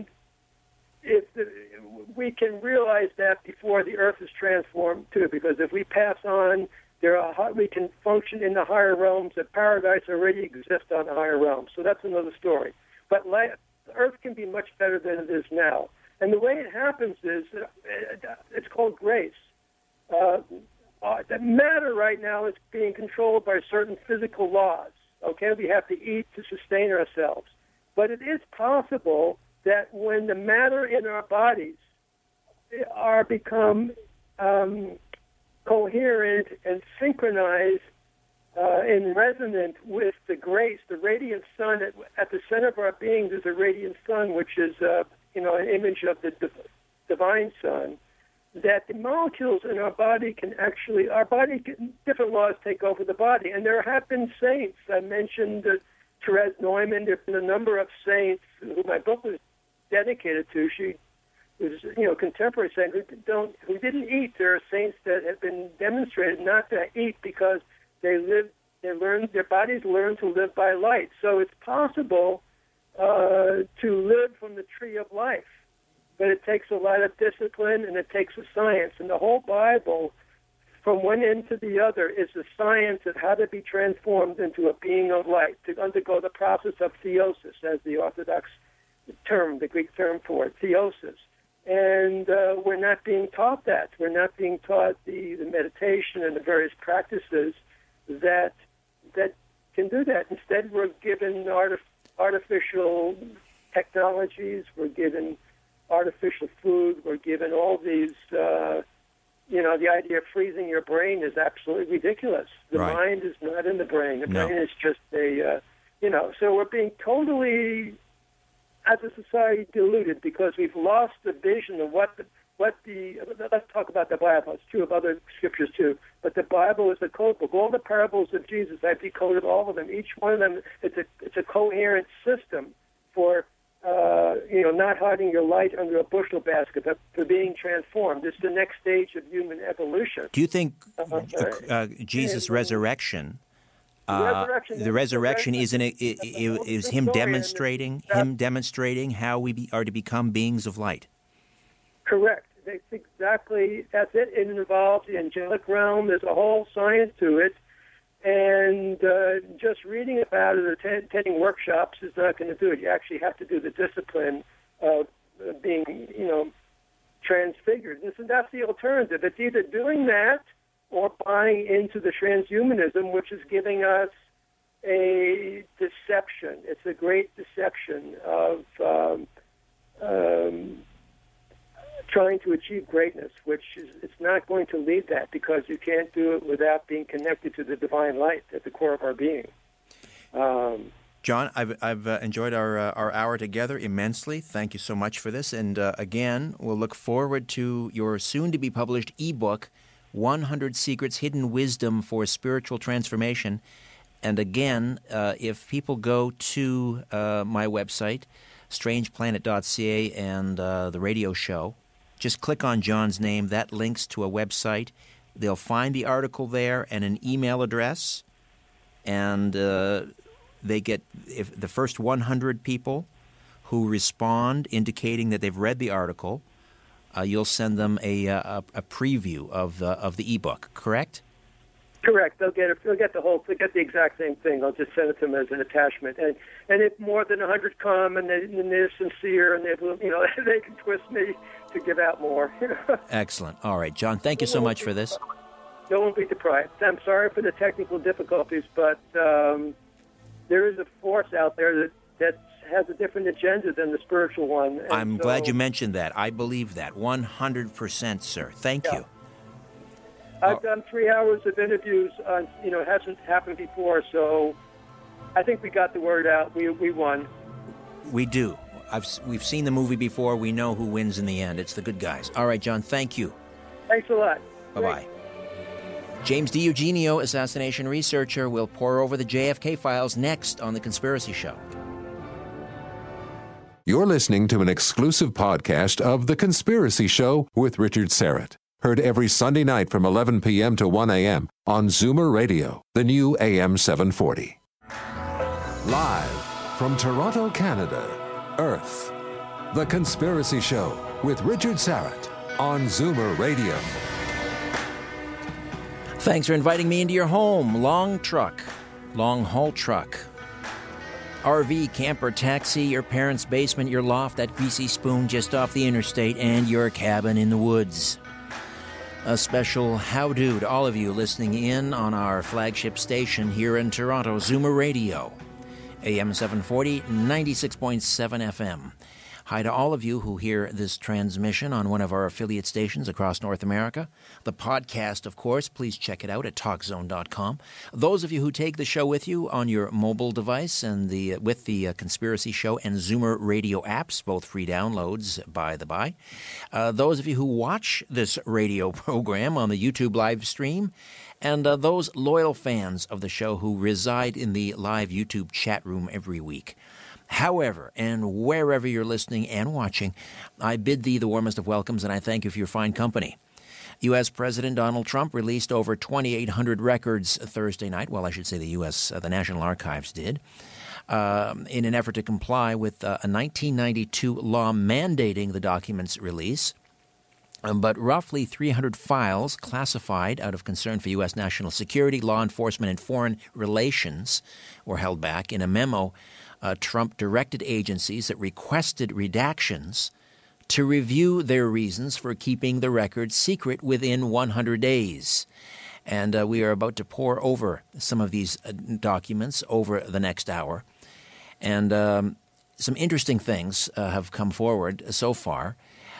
Speaker 4: we can realize that before the earth is transformed too, because if we pass on, we can function in the higher realms. That paradise already exists on the higher realms, so that's another story. But earth can be much better than it is now, and the way it happens is it's called grace. The matter right now is being controlled by certain physical laws. Okay, we have to eat to sustain ourselves, but it is possible that when the matter in our bodies become coherent and synchronized and resonant with the grace, the radiant sun at the center of our being, there's a radiant sun, which is an image of the divine sun. That the molecules in our body different laws take over the body, and there have been saints. I mentioned Therese Neumann. There have been a number of saints who my book was dedicated to. She was, contemporary saint who didn't eat. There are saints that have been demonstrated not to eat because their bodies learn to live by light. So it's possible to live from the tree of life, but it takes a lot of discipline and it takes a science. And the whole Bible, from one end to the other, is the science of how to be transformed into a being of light, to undergo the process of theosis, as the Orthodox term, the Greek term for it, theosis. And we're not being taught that. We're not being taught the meditation and the various practices that can do that. Instead, we're given artificial technologies. We're given artificial food. We're given all these, the idea of freezing your brain is absolutely ridiculous. The mind is not in the brain. The brain is just so we're being totally, as a society, deluded because we've lost the vision of let's talk about the Bible. It's true of other scriptures too, but the Bible is a code book. All the parables of Jesus, I've decoded all of them. Each one of them, it's a coherent system for not hiding your light under a bushel basket, but for being transformed. It's the next stage of human evolution.
Speaker 3: Do you think Jesus' resurrection? The resurrection is him demonstrating how we are to become beings of light.
Speaker 4: Correct. That's exactly. That's it. It involves the angelic realm. There's a whole science to it, and just reading about it or attending workshops is not going to do it. You actually have to do the discipline of being, transfigured. And that's the alternative. It's either doing that or buying into the transhumanism, which is giving us a deception. It's a great deception of trying to achieve greatness, which it's not going to lead that, because you can't do it without being connected to the divine light at the core of our being.
Speaker 3: John, I've enjoyed our hour together immensely. Thank you so much for this. And again, we'll look forward to your soon-to-be-published ebook, 100 Secrets, Hidden Wisdom for Spiritual Transformation. And again, if people go to my website, strangeplanet.ca, and the radio show, just click on John's name. That links to a website. They'll find the article there and an email address. And they get, if the first 100 people who respond indicating that they've read the article, you'll send them a preview of the ebook. Correct?
Speaker 4: Correct. They'll get the exact same thing. I'll just send it to them as an attachment. And if more than 100 come and they're sincere and they can twist me to give out more.
Speaker 3: Excellent. All right, John. Thank you so much for this.
Speaker 4: No one be deprived. I'm sorry for the technical difficulties, but there is a force out there that has a different agenda than the spiritual one. And
Speaker 3: I'm glad you mentioned that. I believe that 100%, sir. Thank you.
Speaker 4: I've done 3 hours of interviews on, it hasn't happened before, so I think we got the word out. We won.
Speaker 3: We do. We've seen the movie before. We know who wins in the end. It's the good guys. All right, John, thank you.
Speaker 4: Thanks a lot.
Speaker 3: Bye-bye. James DiEugenio, assassination researcher, will pour over the JFK files next on The Conspiracy Show.
Speaker 1: You're listening to an exclusive podcast of The Conspiracy Show with Richard Syrett. Heard every Sunday night from 11 p.m. to 1 a.m. on Zoomer Radio, the new AM 740. Live from Toronto, Canada, Earth. The Conspiracy Show with Richard Syrett on Zoomer Radio.
Speaker 3: Thanks for inviting me into your home. Long haul truck, RV, camper, taxi, your parents' basement, your loft, that greasy spoon just off the interstate, and your cabin in the woods. A special how-do to all of you listening in on our flagship station here in Toronto, Zoomer Radio, AM 740, 96.7 FM. Hi to all of you who hear this transmission on one of our affiliate stations across North America. The podcast, of course, please check it out at TalkZone.com. Those of you who take the show with you on your mobile device and with the Conspiracy Show and Zoomer Radio apps, both free downloads, by the by. Those of you who watch this radio program on the YouTube live stream, and those loyal fans of the show who reside in the live YouTube chat room every week. However, and wherever you're listening and watching, I bid thee the warmest of welcomes, and I thank you for your fine company. U.S. President Donald Trump released over 2,800 records Thursday night. Well, I should say the National Archives did, in an effort to comply with a 1992 law mandating the document's release. But roughly 300 files classified out of concern for U.S. national security, law enforcement, and foreign relations were held back. In a memo, Trump directed agencies that requested redactions to review their reasons for keeping the records secret within 100 days. And we are about to pour over some of these documents over the next hour. And some interesting things have come forward so far.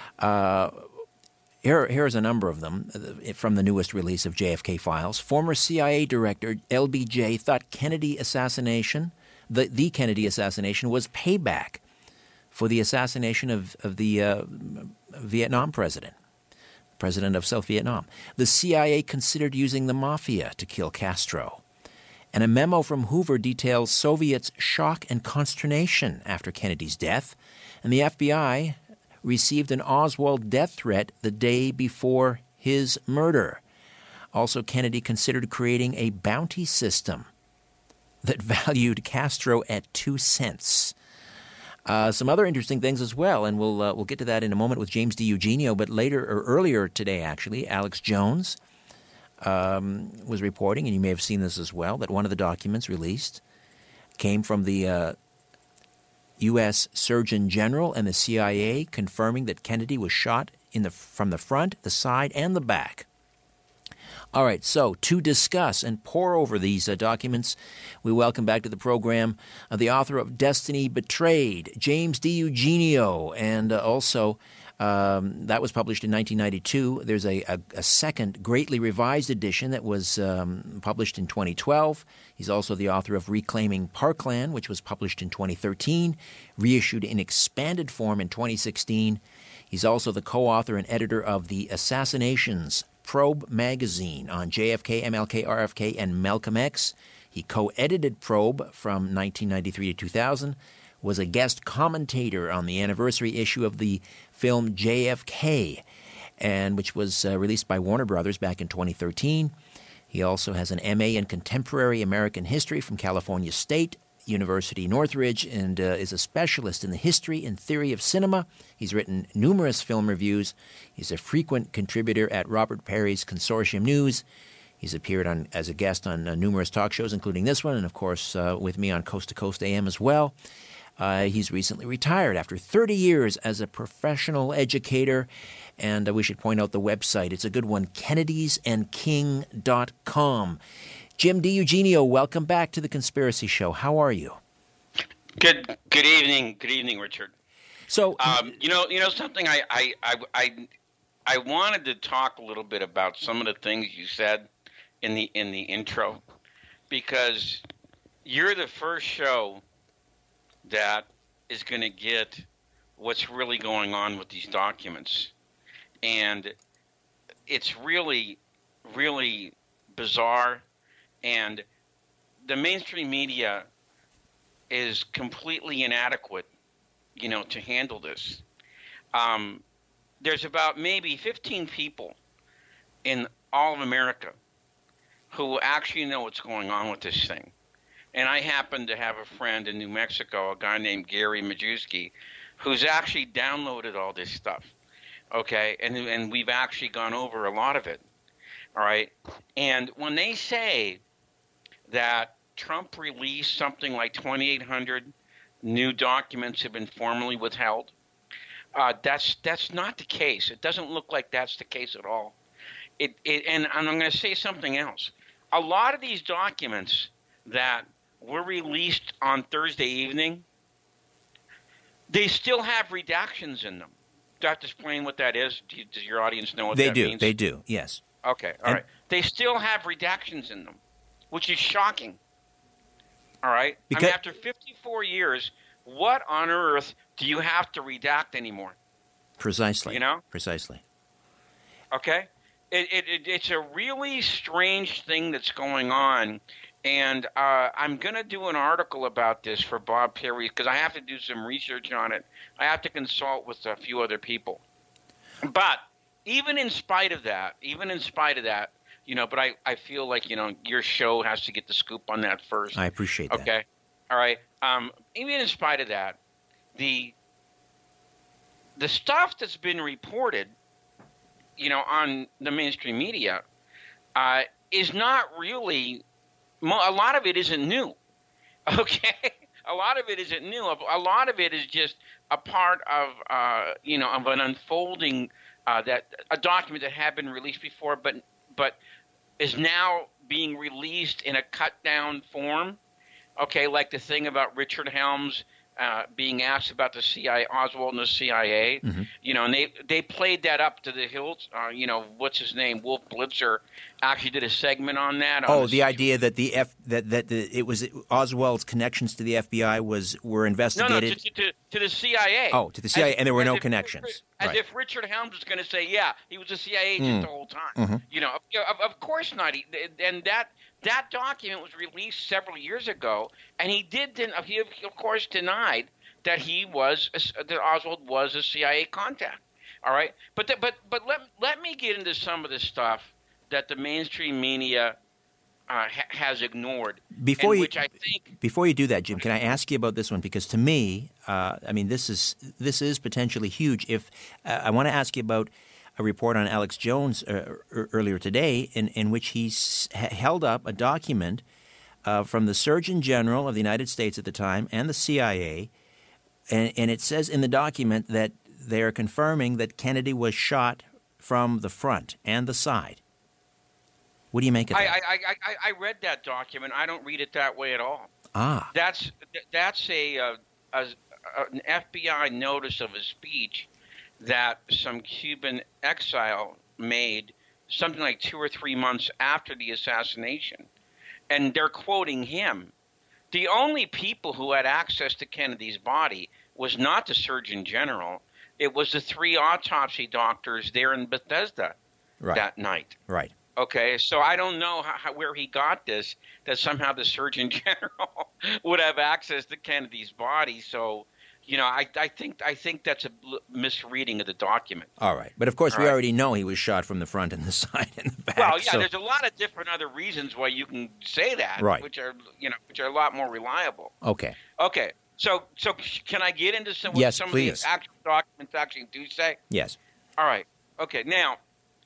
Speaker 3: Here's a number of them from the newest release of JFK files. Former CIA Director LBJ thought Kennedy assassination, the Kennedy assassination, was payback for the assassination of the Vietnam president of South Vietnam. The CIA considered using the mafia to kill Castro. And a memo from Hoover details Soviets' shock and consternation after Kennedy's death. And the FBI received an Oswald death threat the day before his murder. Also, Kennedy considered creating a bounty system that valued Castro at 2 cents. Some other interesting things as well, and we'll get to that in a moment with James DiEugenio. But earlier today, actually, Alex Jones was reporting, and you may have seen this as well, that one of the documents released came from the U.S. Surgeon General and the CIA, confirming that Kennedy was shot from the front, the side, and the back. All right, so to discuss and pore over these documents, we welcome back to the program the author of Destiny Betrayed, James DiEugenio, and also that was published in 1992. There's a second greatly revised edition that was published in 2012. He's also the author of Reclaiming Parkland, which was published in 2013, reissued in expanded form in 2016. He's also the co-author and editor of The Assassinations Probe magazine on JFK, MLK, RFK, and Malcolm X. He co-edited Probe from 1993 to 2000, was a guest commentator on the anniversary issue of the film JFK, and which was released by Warner Brothers back in 2013. He also has an MA in Contemporary American History from California State University Northridge, and is a specialist in the history and theory of cinema. He's written numerous film reviews. He's a frequent contributor at Robert Perry's Consortium News. He's appeared as a guest on numerous talk shows, including this one, and of course with me on Coast to Coast AM as well. He's recently retired after 30 years as a professional educator, and we should point out the website. It's a good one, kennedysandking.com. Jim DiEugenio, welcome back to The Conspiracy Show. How are you?
Speaker 5: Good evening. Good evening, Richard.
Speaker 3: So,
Speaker 5: you know something. I wanted to talk a little bit about some of the things you said in the intro, because you're the first show that is going to get what's really going on with these documents, and it's really, really bizarre. And the mainstream media is completely inadequate, to handle this. There's about maybe 15 people in all of America who actually know what's going on with this thing. And I happen to have a friend in New Mexico, a guy named Gary Majewski, who's actually downloaded all this stuff, okay? And we've actually gone over a lot of it, all right? And when they say that Trump released something like 2,800 new documents have been formally withheld, that's not the case. It doesn't look like that's the case at all. And I'm going to say something else. A lot of these documents that were released on Thursday evening, they still have redactions in them. Do I have to explain what that is? Does your audience know what that means?
Speaker 3: They do, yes.
Speaker 5: Okay, all right. They still have redactions in them, which is shocking. All right? After 54 years, what on earth do you have to redact anymore?
Speaker 3: Precisely. Precisely.
Speaker 5: Okay? It's a really strange thing that's going on, and I'm going to do an article about this for Bob Perry because I have to do some research on it. I have to consult with a few other people. But even in spite of that, but I feel like, your show has to get the scoop on that first.
Speaker 3: I appreciate that.
Speaker 5: Okay. All right. Even in spite of that, the stuff that's been reported, on the mainstream media is not really – a lot of it isn't new. Okay? A lot of it isn't new. A lot of it is just a part of, of an unfolding a document that had been released before but is now being released in a cut-down form, okay, like the thing about Richard Helms being asked about the CIA, Oswald and the CIA, and they played that up to the hilt. What's his name? Wolf Blitzer actually did a segment on that.
Speaker 3: The idea that it was Oswald's connections to the FBI were investigated.
Speaker 5: No, to the CIA.
Speaker 3: Oh, to the CIA, and there were no connections.
Speaker 5: As if Richard Helms was going to say, yeah, he was a CIA agent the whole time. Of course not. And That document was released several years ago, and he of course denied that that Oswald was a CIA contact. All right, but let me get into some of the stuff that the mainstream media has ignored.
Speaker 3: Before you do that, Jim, can I ask you about this one? Because to me, this is potentially huge. If I want to ask you about a report on Alex Jones earlier today, in which he held up a document from the Surgeon General of the United States at the time and the CIA, and it says in the document that they are confirming that Kennedy was shot from the front and the side. What do you make of that?
Speaker 5: I read that document. I don't read it that way at all. That's an FBI notice of a speech that some Cuban exile made something like 2 or 3 months after the assassination. And they're quoting him. The only people who had access to Kennedy's body was not the Surgeon General. It was the 3 autopsy doctors there in Bethesda that night.
Speaker 3: Right.
Speaker 5: Okay, so I don't know where he got this, that somehow the Surgeon General would have access to Kennedy's body. So, I think that's a misreading of the document.
Speaker 3: All right, but of course we already know he was shot from the front and the side and the back.
Speaker 5: Well, yeah, there's a lot of different other reasons why you can say that,
Speaker 3: right,
Speaker 5: which are a lot more reliable.
Speaker 3: Okay.
Speaker 5: So can I get into some
Speaker 3: yes,
Speaker 5: of
Speaker 3: please.
Speaker 5: the actual documents actually do say?
Speaker 3: Yes.
Speaker 5: All right. Okay. Now,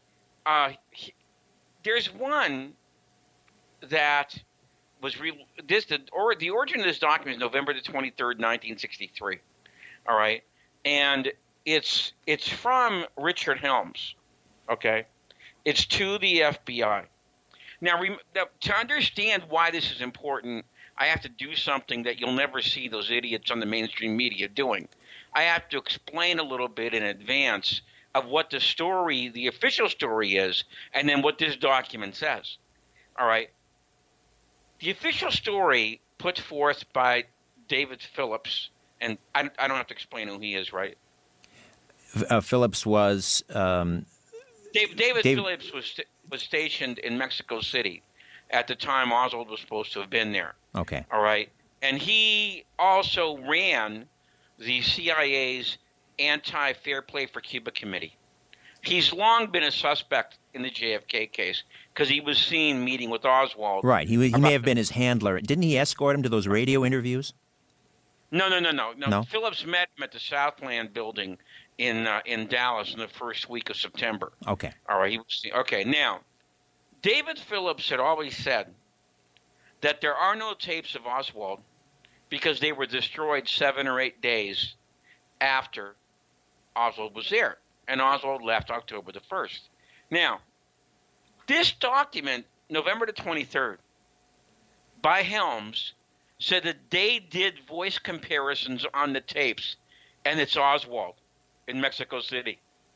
Speaker 5: there's one that was the origin of this document is November the 23rd, 1963. All right, and it's from Richard Helms. Okay, it's to the FBI. Now, to understand why this is important, I have to do something that you'll never see those idiots on the mainstream media doing. I have to explain a little bit in advance of what the official story is, and then what this document says. All right. The official story put forth by David Phillips, and I don't have to explain who he is, right?
Speaker 3: Phillips was
Speaker 5: David Phillips was stationed in Mexico City at the time Oswald was supposed to have been there.
Speaker 3: Okay.
Speaker 5: All right. And he also ran the CIA's Anti-Fair Play for Cuba Committee. He's long been a suspect in the JFK case because he was seen meeting with Oswald.
Speaker 3: Right. He may have been his handler. Didn't he escort him to those radio interviews?
Speaker 5: No. Phillips met him at the Southland building in Dallas in the first week of September.
Speaker 3: Okay.
Speaker 5: All right. Okay. Now, David Phillips had always said that there are no tapes of Oswald because they were destroyed 7 or 8 days after Oswald was there. And Oswald left October the 1st. Now, this document, November the 23rd, by Helms, said that they did voice comparisons on the tapes, and it's Oswald in Mexico City.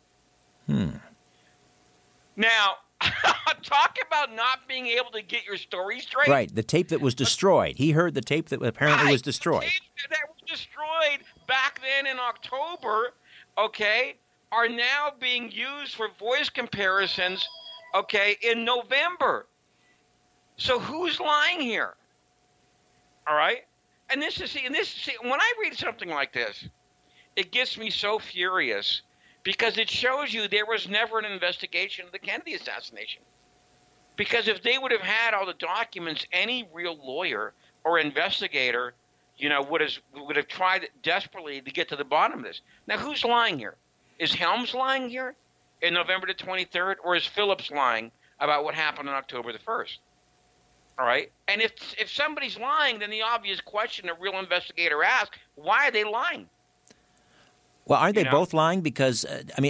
Speaker 5: Now, talk about not being able to get your story straight.
Speaker 3: Right, the tape that was destroyed. He heard the tape that apparently was destroyed.
Speaker 5: The tape that was destroyed back then in October, okay, are now being used for voice comparisons, okay, in November. So who's lying here? All right? And when I read something like this, it gets me so furious because it shows you there was never an investigation of the Kennedy assassination. Because if they would have had all the documents, any real lawyer or investigator, would have tried desperately to get to the bottom of this. Now, who's lying here? Is Helms lying here in November the 23rd, or is Phillips lying about what happened on October the 1st? All right? And if somebody's lying, then the obvious question a real investigator asks, why are they lying?
Speaker 3: Well, aren't they both lying? Because,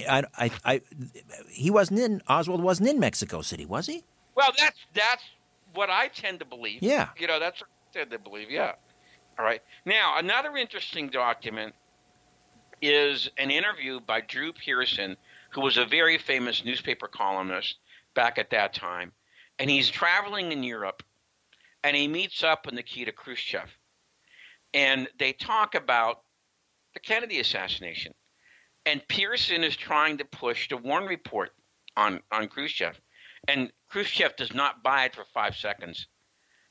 Speaker 3: Oswald wasn't in Mexico City, was he?
Speaker 5: Well, that's what I tend to believe.
Speaker 3: Yeah.
Speaker 5: That's what I tend to believe, yeah. All right. Now, another interesting document is an interview by Drew Pearson, who was a very famous newspaper columnist back at that time. And he's traveling in Europe, and he meets up with Nikita Khrushchev. And they talk about the Kennedy assassination. And Pearson is trying to push the Warren Report on Khrushchev. And Khrushchev does not buy it for 5 seconds.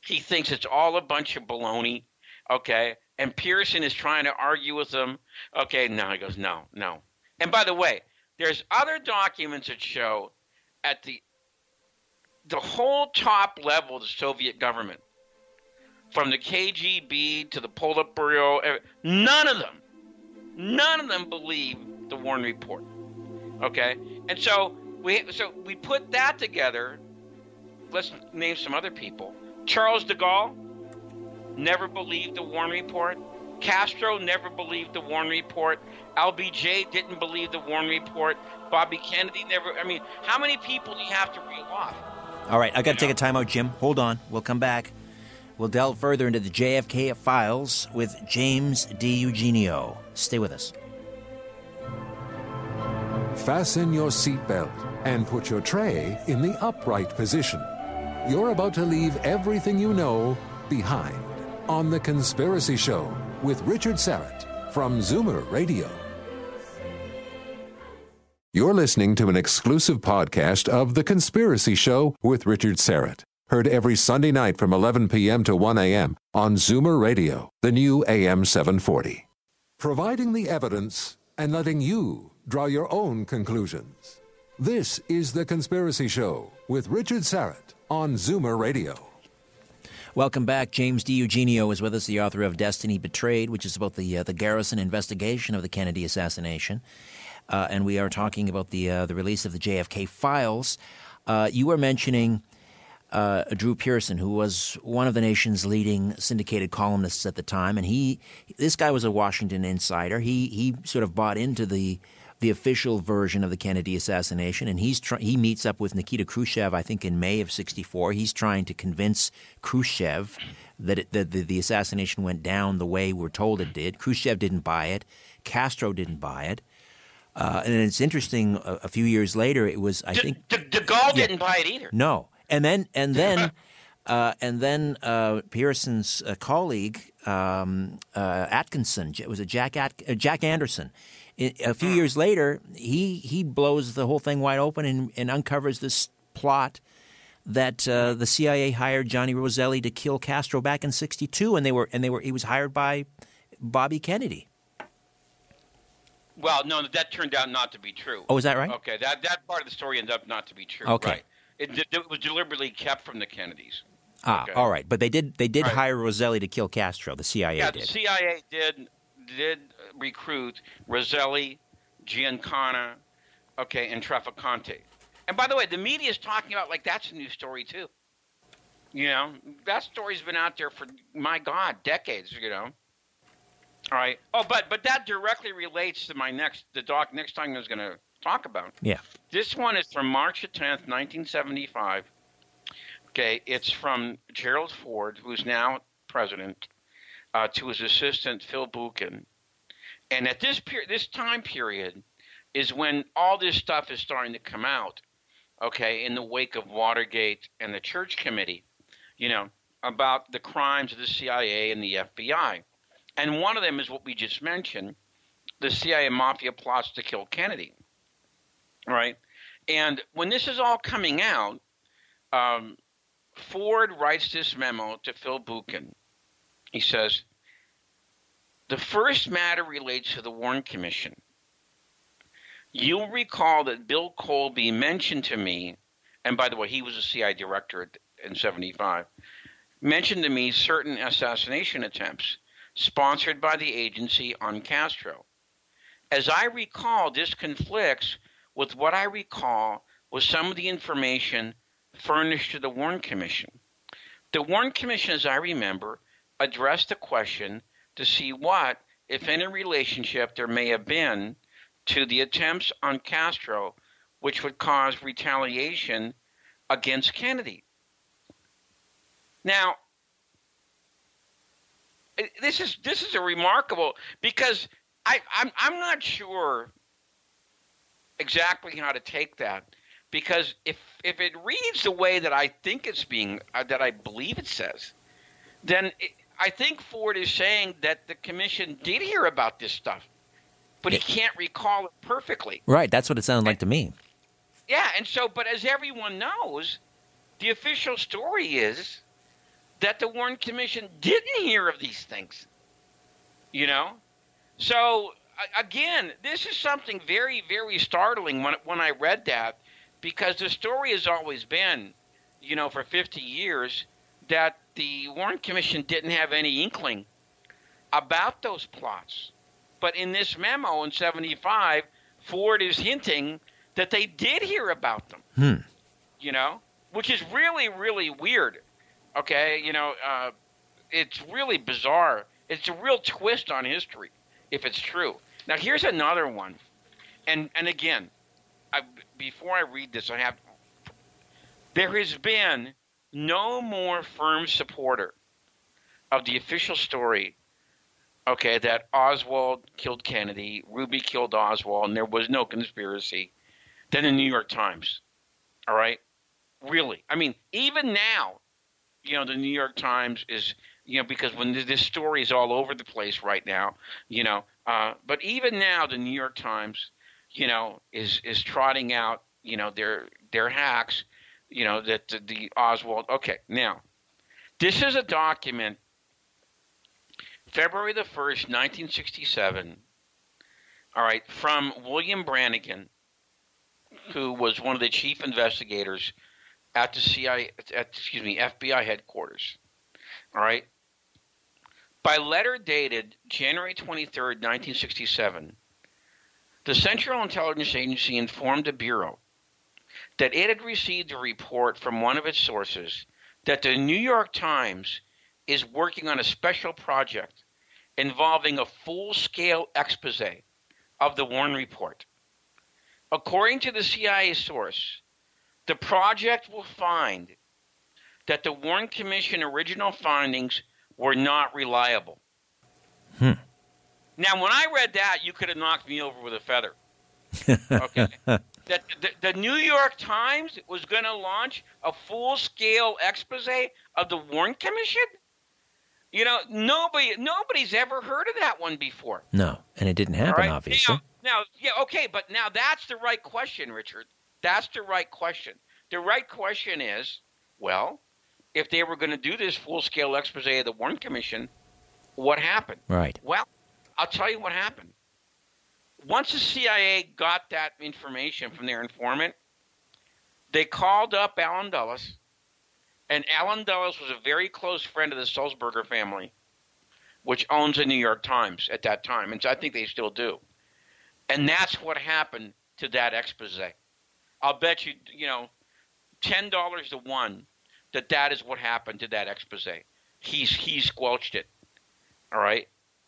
Speaker 5: He thinks it's all a bunch of baloney, okay? And Pearson is trying to argue with him. Okay, no, he goes, no. And by the way, there's other documents that show at the whole top level of the Soviet government, from the KGB to the Politburo, none of them believe the Warren Report, okay? And so we put that together. Let's name some other people. Charles de Gaulle never believed the Warren Report. Castro never believed the Warren Report. LBJ didn't believe the Warren Report. Bobby Kennedy never. I mean, how many people do you have to reel off?
Speaker 3: All right, I got to take a timeout, Jim. Hold on. We'll come back. We'll delve further into the JFK files with James DiEugenio. Stay with us.
Speaker 1: Fasten your seatbelt and put your tray in the upright position. You're about to leave everything you know behind on The Conspiracy Show with Richard Syrett from Zoomer Radio. You're listening to an exclusive podcast of The Conspiracy Show with Richard Syrett. Heard every Sunday night from 11 p.m. to 1 a.m. on Zoomer Radio, the new AM 740. Providing the evidence and letting you draw your own conclusions. This is The Conspiracy Show with Richard Syrett on Zoomer Radio.
Speaker 3: Welcome back. James DiEugenio is with us, the author of Destiny Betrayed, which is about the Garrison investigation of the Kennedy assassination. And we are talking about the release of the JFK files. You were mentioning Drew Pearson, who was one of the nation's leading syndicated columnists at the time, and this guy was a Washington insider. He sort of bought into the official version of the Kennedy assassination, and he meets up with Nikita Khrushchev, I think, in May of '64. He's trying to convince Khrushchev that the assassination went down the way we're told it did. Khrushchev didn't buy it. Castro didn't buy it. And it's interesting. A few years later, it was I think
Speaker 5: de Gaulle didn't buy it either.
Speaker 3: No, and then Pearson's colleague Atkinson, was it Jack Anderson? A few years later, he blows the whole thing wide open and uncovers this plot that the CIA hired Johnny Roselli to kill Castro back in '62, and he was hired by Bobby Kennedy.
Speaker 5: Well, no, that turned out not to be true.
Speaker 3: Oh, is that right?
Speaker 5: Okay, that part of the story ended up not to be true.
Speaker 3: Okay,
Speaker 5: right. It was deliberately kept from the Kennedys.
Speaker 3: Ah,
Speaker 5: okay.
Speaker 3: All right, but they did
Speaker 5: right.
Speaker 3: hire Roselli to kill Castro. The CIA did.
Speaker 5: Yeah, the CIA did recruit Roselli, Giancana, okay, and Trafficante. And by the way, the media is talking about like that's a new story too. You know, that story's been out there for, my God, decades, you know. All right. Oh, but that directly relates to next time I was going to talk about.
Speaker 3: Yeah.
Speaker 5: This one is from March 10th, 1975. Okay, it's from Gerald Ford, who's now president, to his assistant Phil Buchan. And at this time period is when all this stuff is starting to come out, okay, in the wake of Watergate and the Church Committee, you know, about the crimes of the CIA and the FBI. And one of them is what we just mentioned, the CIA mafia plots to kill Kennedy, right? And when this is all coming out, Ford writes this memo to Phil Buchan. He says, the first matter relates to the Warren Commission. You'll recall that Bill Colby mentioned to me, and by the way, he was a CIA director in 75, mentioned to me certain assassination attempts sponsored by the agency on Castro. As I recall, this conflicts with what I recall was some of the information furnished to the Warren Commission. The Warren Commission, as I remember, addressed the question to see what, if any, relationship there may have been to the attempts on Castro, which would cause retaliation against Kennedy. Now, this is a remarkable, because I'm not sure exactly how to take that, because if it reads the way that I think it's being that I believe it says, then I think Ford is saying that the commission did hear about this stuff, but he can't recall it perfectly.
Speaker 3: Right, that's what it sounded like to me. Yeah,
Speaker 5: and so, but as everyone knows, the official story is that the Warren Commission didn't hear of these things. You know? So, again, this is something very, very startling when I read that, because the story has always been, you know, for 50 years, that the Warren Commission didn't have any inkling about those plots. But in this memo in 75, Ford is hinting that they did hear about them, you know, which is really, really weird. Okay, you know, it's really bizarre. It's a real twist on history, if it's true. Now, here's another one. And again, before I read this, there has been no more firm supporter of the official story, okay, that Oswald killed Kennedy, Ruby killed Oswald, and there was no conspiracy, than the New York Times. All right? Really. I mean, even now, you know, the New York Times is, you know, because when this story is all over the place right now, you know, but even now the New York Times, you know, is trotting out, you know, their hacks, you know, that the Oswald. Okay, now, this is a document, February the 1st, 1967, all right, from William Brannigan, who was one of the chief investigators at the FBI headquarters. All right. By letter dated January 23rd, 1967, the Central Intelligence Agency informed the Bureau that it had received a report from one of its sources that the New York Times is working on a special project involving a full-scale expose of the Warren Report. According to the CIA source, the project will find that the Warren Commission original findings were not reliable. Now, when I read that, you could have knocked me over with a feather. Okay. That the New York Times was going to launch a full-scale expose of the Warren Commission? You know, nobody's ever heard of that one before.
Speaker 3: No, and it didn't happen, obviously.
Speaker 5: But now that's the right question, Richard. That's the right question. The right question is, well, if they were going to do this full-scale expose of the Warren Commission, what happened?
Speaker 3: Right.
Speaker 5: Well, I'll tell you what happened. Once the CIA got that information from their informant, they called up Allen Dulles, and Allen Dulles was a very close friend of the Sulzberger family, which owns the New York Times at that time, and so I think they still do. And that's what happened to that expose. I'll bet you, you know, $10 to 1 that is what happened to that expose. He squelched it. All right?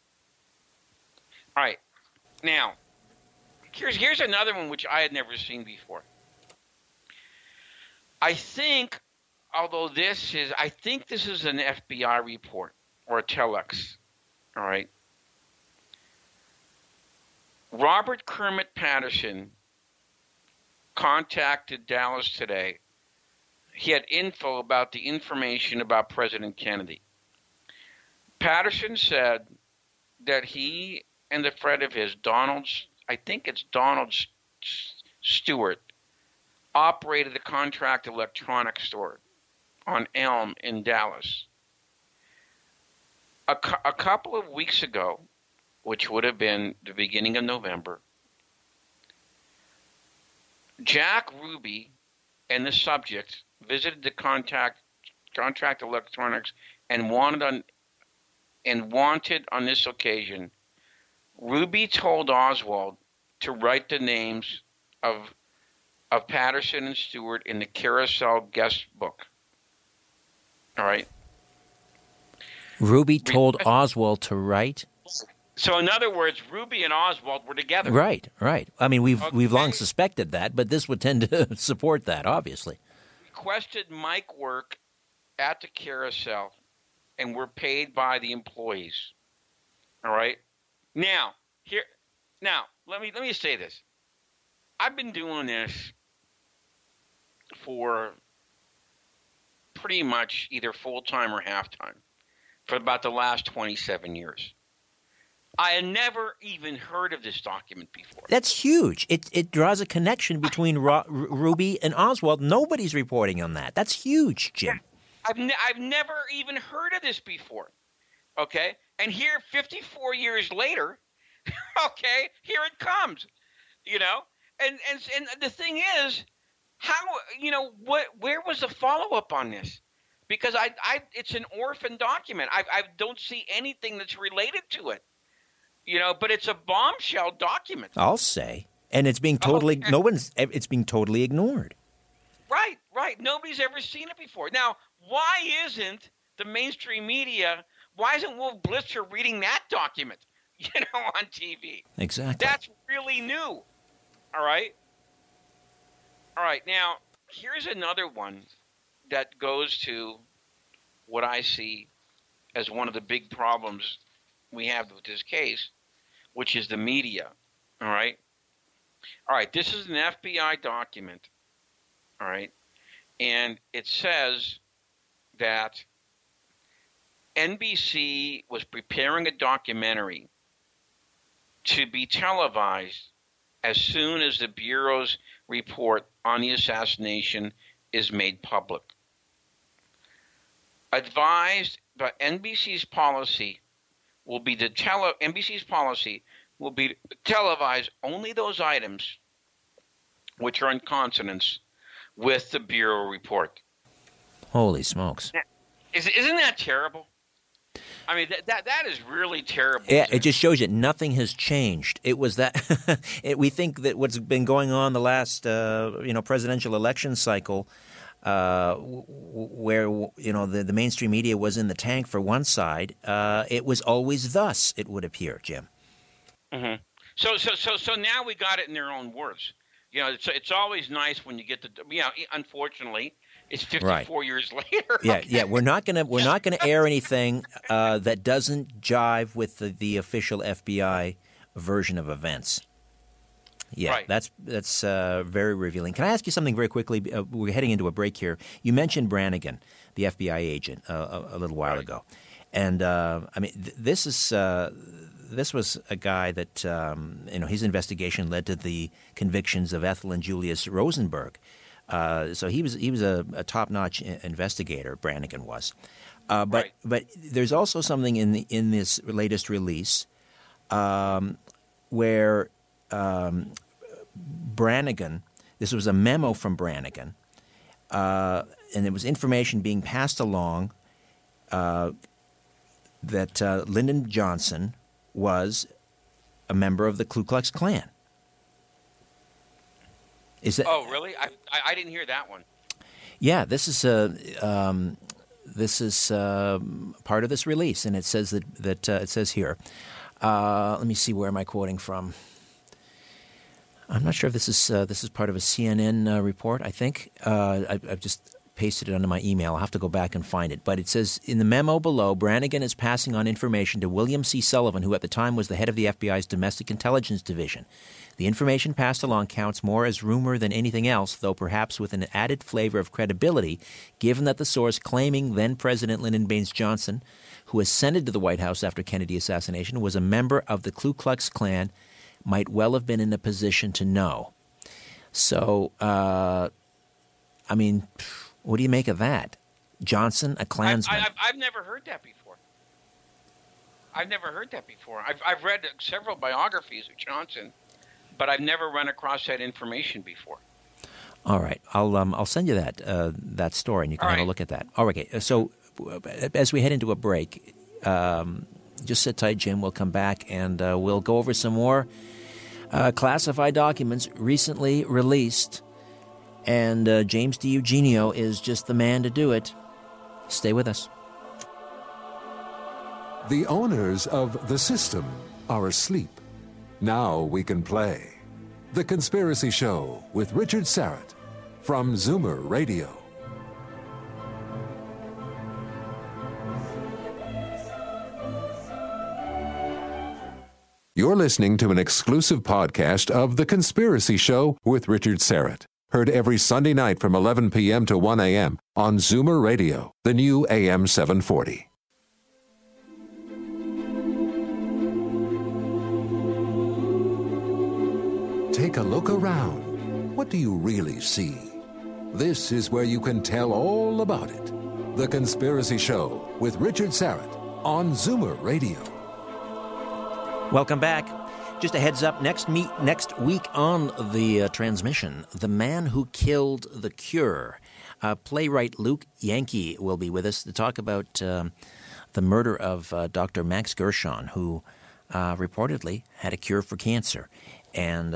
Speaker 5: All right. Now, here's another one which I had never seen before. I think this is an FBI report or a telex. All right? Robert Kermit Patterson contacted Dallas Today. He had info about the information about President Kennedy. Patterson said that he and a friend of his, Donald Stewart, operated a contract electronics store on Elm in Dallas. A couple of weeks ago, which would have been the beginning of November, Jack Ruby and the subject visited the contract electronics and wanted on this occasion, Ruby told Oswald to write the names of Patterson and Stewart in the Carousel guest book. All right.
Speaker 3: Ruby told Oswald to write?
Speaker 5: So in other words, Ruby and Oswald were together.
Speaker 3: Right. I mean, we've long suspected that, but this would tend to support that, obviously.
Speaker 5: Requested mic work at the Carousel and were paid by the employees. All right? Now, let me say this. I've been doing this for pretty much either full-time or half-time for about the last 27 years. I had never even heard of this document before.
Speaker 3: That's huge. It draws a connection between Ruby and Oswald. Nobody's reporting on that. That's huge, Jim.
Speaker 5: I've never even heard of this before. Okay, and here 54 years later, okay, here it comes. And the thing is, how where was the follow up on this? Because it's an orphan document. I don't see anything that's related to it. But it's a bombshell document.
Speaker 3: I'll say, and it's being totally it's being totally ignored.
Speaker 5: Right. Nobody's ever seen it before. Now, why isn't the mainstream media? Why isn't Wolf Blitzer reading that document? On TV.
Speaker 3: Exactly.
Speaker 5: That's really new. All right. Now, here's another one that goes to what I see as one of the big problems we have with this case, which is the media. All right. This is an FBI document. All right. And it says that NBC was preparing a documentary to be televised as soon as the Bureau's report on the assassination is made public. Advised by NBC's policy will be NBC's policy will be televise only those items which are in consonance with the Bureau report.
Speaker 3: Holy smokes!
Speaker 5: Isn't that terrible? I mean, that is really terrible.
Speaker 3: Yeah, it just shows you nothing has changed. It was that we think that what's been going on the last presidential election cycle, where the mainstream media was in the tank for one side, it was always thus. It would appear, Jim.
Speaker 5: Mm-hmm. So now we got it in their own words. It's always nice when you get unfortunately. It's 54 years later.
Speaker 3: Yeah. We're not gonna air anything that doesn't jive with the official FBI version of events. Yeah,
Speaker 5: right.
Speaker 3: That's very revealing. Can I ask you something very quickly? We're heading into a break here. You mentioned Brannigan, the FBI agent, a little while ago, and this was a guy that his investigation led to the convictions of Ethel and Julius Rosenberg. So he was a top-notch investigator. Brannigan was, but there's also something in this latest release where Brannigan. This was a memo from Brannigan, and there was information being passed along that Lyndon Johnson was a member of the Ku Klux Klan.
Speaker 5: Oh, really? I didn't hear that one.
Speaker 3: Yeah, this is part of this release, and it says that it says here. Let me see, where am I quoting from? I'm not sure if this is part of a CNN report. I think I've just pasted it under my email. I'll have to go back and find it. But it says, in the memo below, Brannigan is passing on information to William C. Sullivan, who at the time was the head of the FBI's Domestic Intelligence Division. The information passed along counts more as rumor than anything else, though perhaps with an added flavor of credibility, given that the source claiming then-President Lyndon Baines Johnson, who ascended to the White House after Kennedy's assassination, was a member of the Ku Klux Klan, might well have been in a position to know. So, what do you make of that? Johnson, a Klansman.
Speaker 5: I've never heard that before. I've read several biographies of Johnson, but I've never run across that information before.
Speaker 3: All right, I'll send you that story, and you can have a look at that. All right, okay. So as we head into a break, just sit tight, Jim. We'll come back and we'll go over some more classified documents recently released. And James DiEugenio is just the man to do it. Stay with us.
Speaker 1: The owners of the system are asleep. Now we can play. The Conspiracy Show with Richard Syrett from Zoomer Radio. You're listening to an exclusive podcast of The Conspiracy Show with Richard Syrett. Heard every Sunday night from 11 p.m. to 1 a.m. on Zoomer Radio, the new AM 740. Take a look around. What do you really see? This is where you can tell all about it. The Conspiracy Show with Richard Syrett on Zoomer Radio.
Speaker 3: Welcome back. Just a heads up, next week on the transmission, The Man Who Killed the Cure. Playwright Luke Yankee will be with us to talk about the murder of Dr. Max Gershon, who reportedly had a cure for cancer. And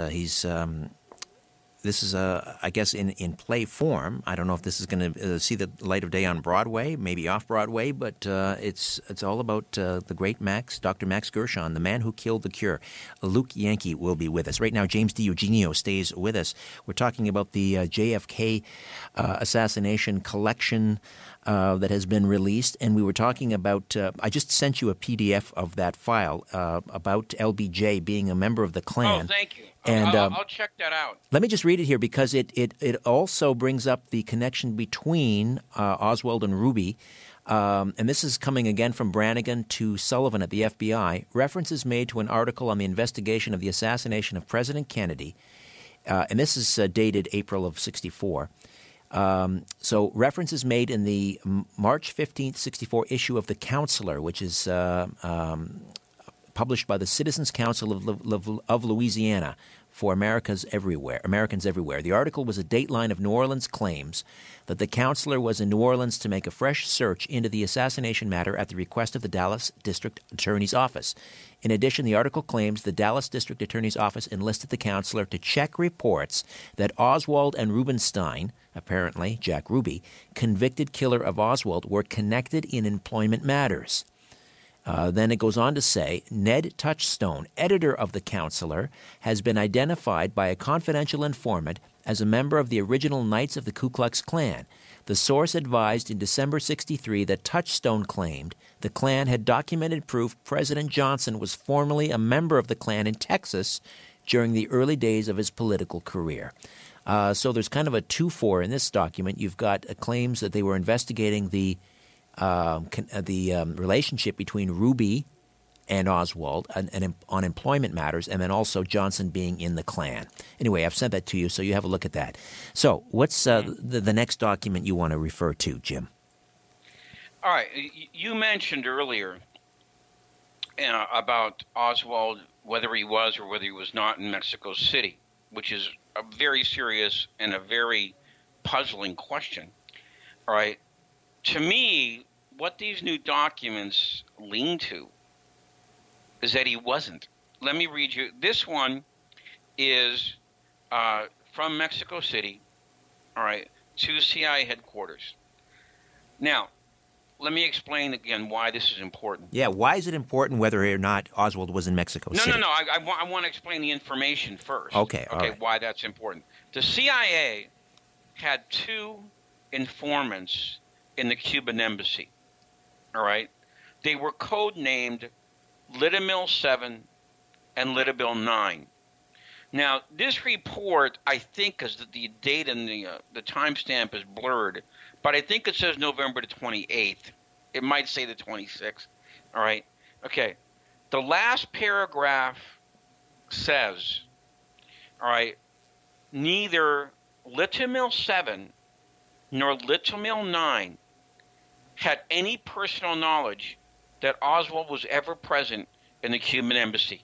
Speaker 3: this is, I guess, in play form. I don't know if this is going to see the light of day on Broadway, maybe off Broadway, but it's all about the great Dr. Max Gershon, the man who killed the cure. Luke Yankee will be with us. Right now, James DiEugenio stays with us. We're talking about the JFK assassination collection that has been released, and we were talking about, I just sent you a PDF of that file about LBJ being a member of the Klan.
Speaker 5: Oh, thank you.
Speaker 3: And
Speaker 5: I'll check that out.
Speaker 3: Let me just read it here because it also brings up the connection between Oswald and Ruby. And this is coming again from Brannigan to Sullivan at the FBI. References made to an article on the investigation of the assassination of President Kennedy. And this is dated April of 1964. So references made in the March 15th, 1964 issue of The Counselor, which is published by the Citizens Council of Louisiana for Americans everywhere. The article was a dateline of New Orleans claims that the counselor was in New Orleans to make a fresh search into the assassination matter at the request of the Dallas District Attorney's Office. In addition, the article claims the Dallas District Attorney's Office enlisted the counselor to check reports that Oswald and Rubenstein, apparently Jack Ruby, convicted killer of Oswald, were connected in employment matters. Then it goes on to say, Ned Touchstone, editor of The Counselor, has been identified by a confidential informant as a member of the original Knights of the Ku Klux Klan. The source advised in December 1963 that Touchstone claimed the Klan had documented proof President Johnson was formerly a member of the Klan in Texas during the early days of his political career. So there's kind of a 2-4 in this document. You've got claims that they were investigating the relationship between Ruby and Oswald on employment matters, and then also Johnson being in the Klan. Anyway, I've sent that to you, so you have a look at that. So what's the next document you want to refer to, Jim?
Speaker 5: All right. You mentioned earlier about Oswald, whether he was or whether he was not in Mexico City, which is a very serious and a very puzzling question. All right. To me, what these new documents lean to is that he wasn't. Let me read you. This one is from Mexico City, all right, to CIA headquarters. Now, let me explain again why this is important.
Speaker 3: Yeah, why is it important whether or not Oswald was in Mexico City?
Speaker 5: No. I want to explain the information first.
Speaker 3: Okay, all right.
Speaker 5: Why that's important. The CIA had 2 informants in the Cuban embassy, all right? They were code-named Litamil 7 and Litamil 9. Now, this report, I think, because the date and the timestamp is blurred, but I think it says November the 28th. It might say the 26th, all right? Okay, the last paragraph says, all right, neither Litamil 7 nor Litamil 9 had any personal knowledge that Oswald was ever present in the Cuban embassy.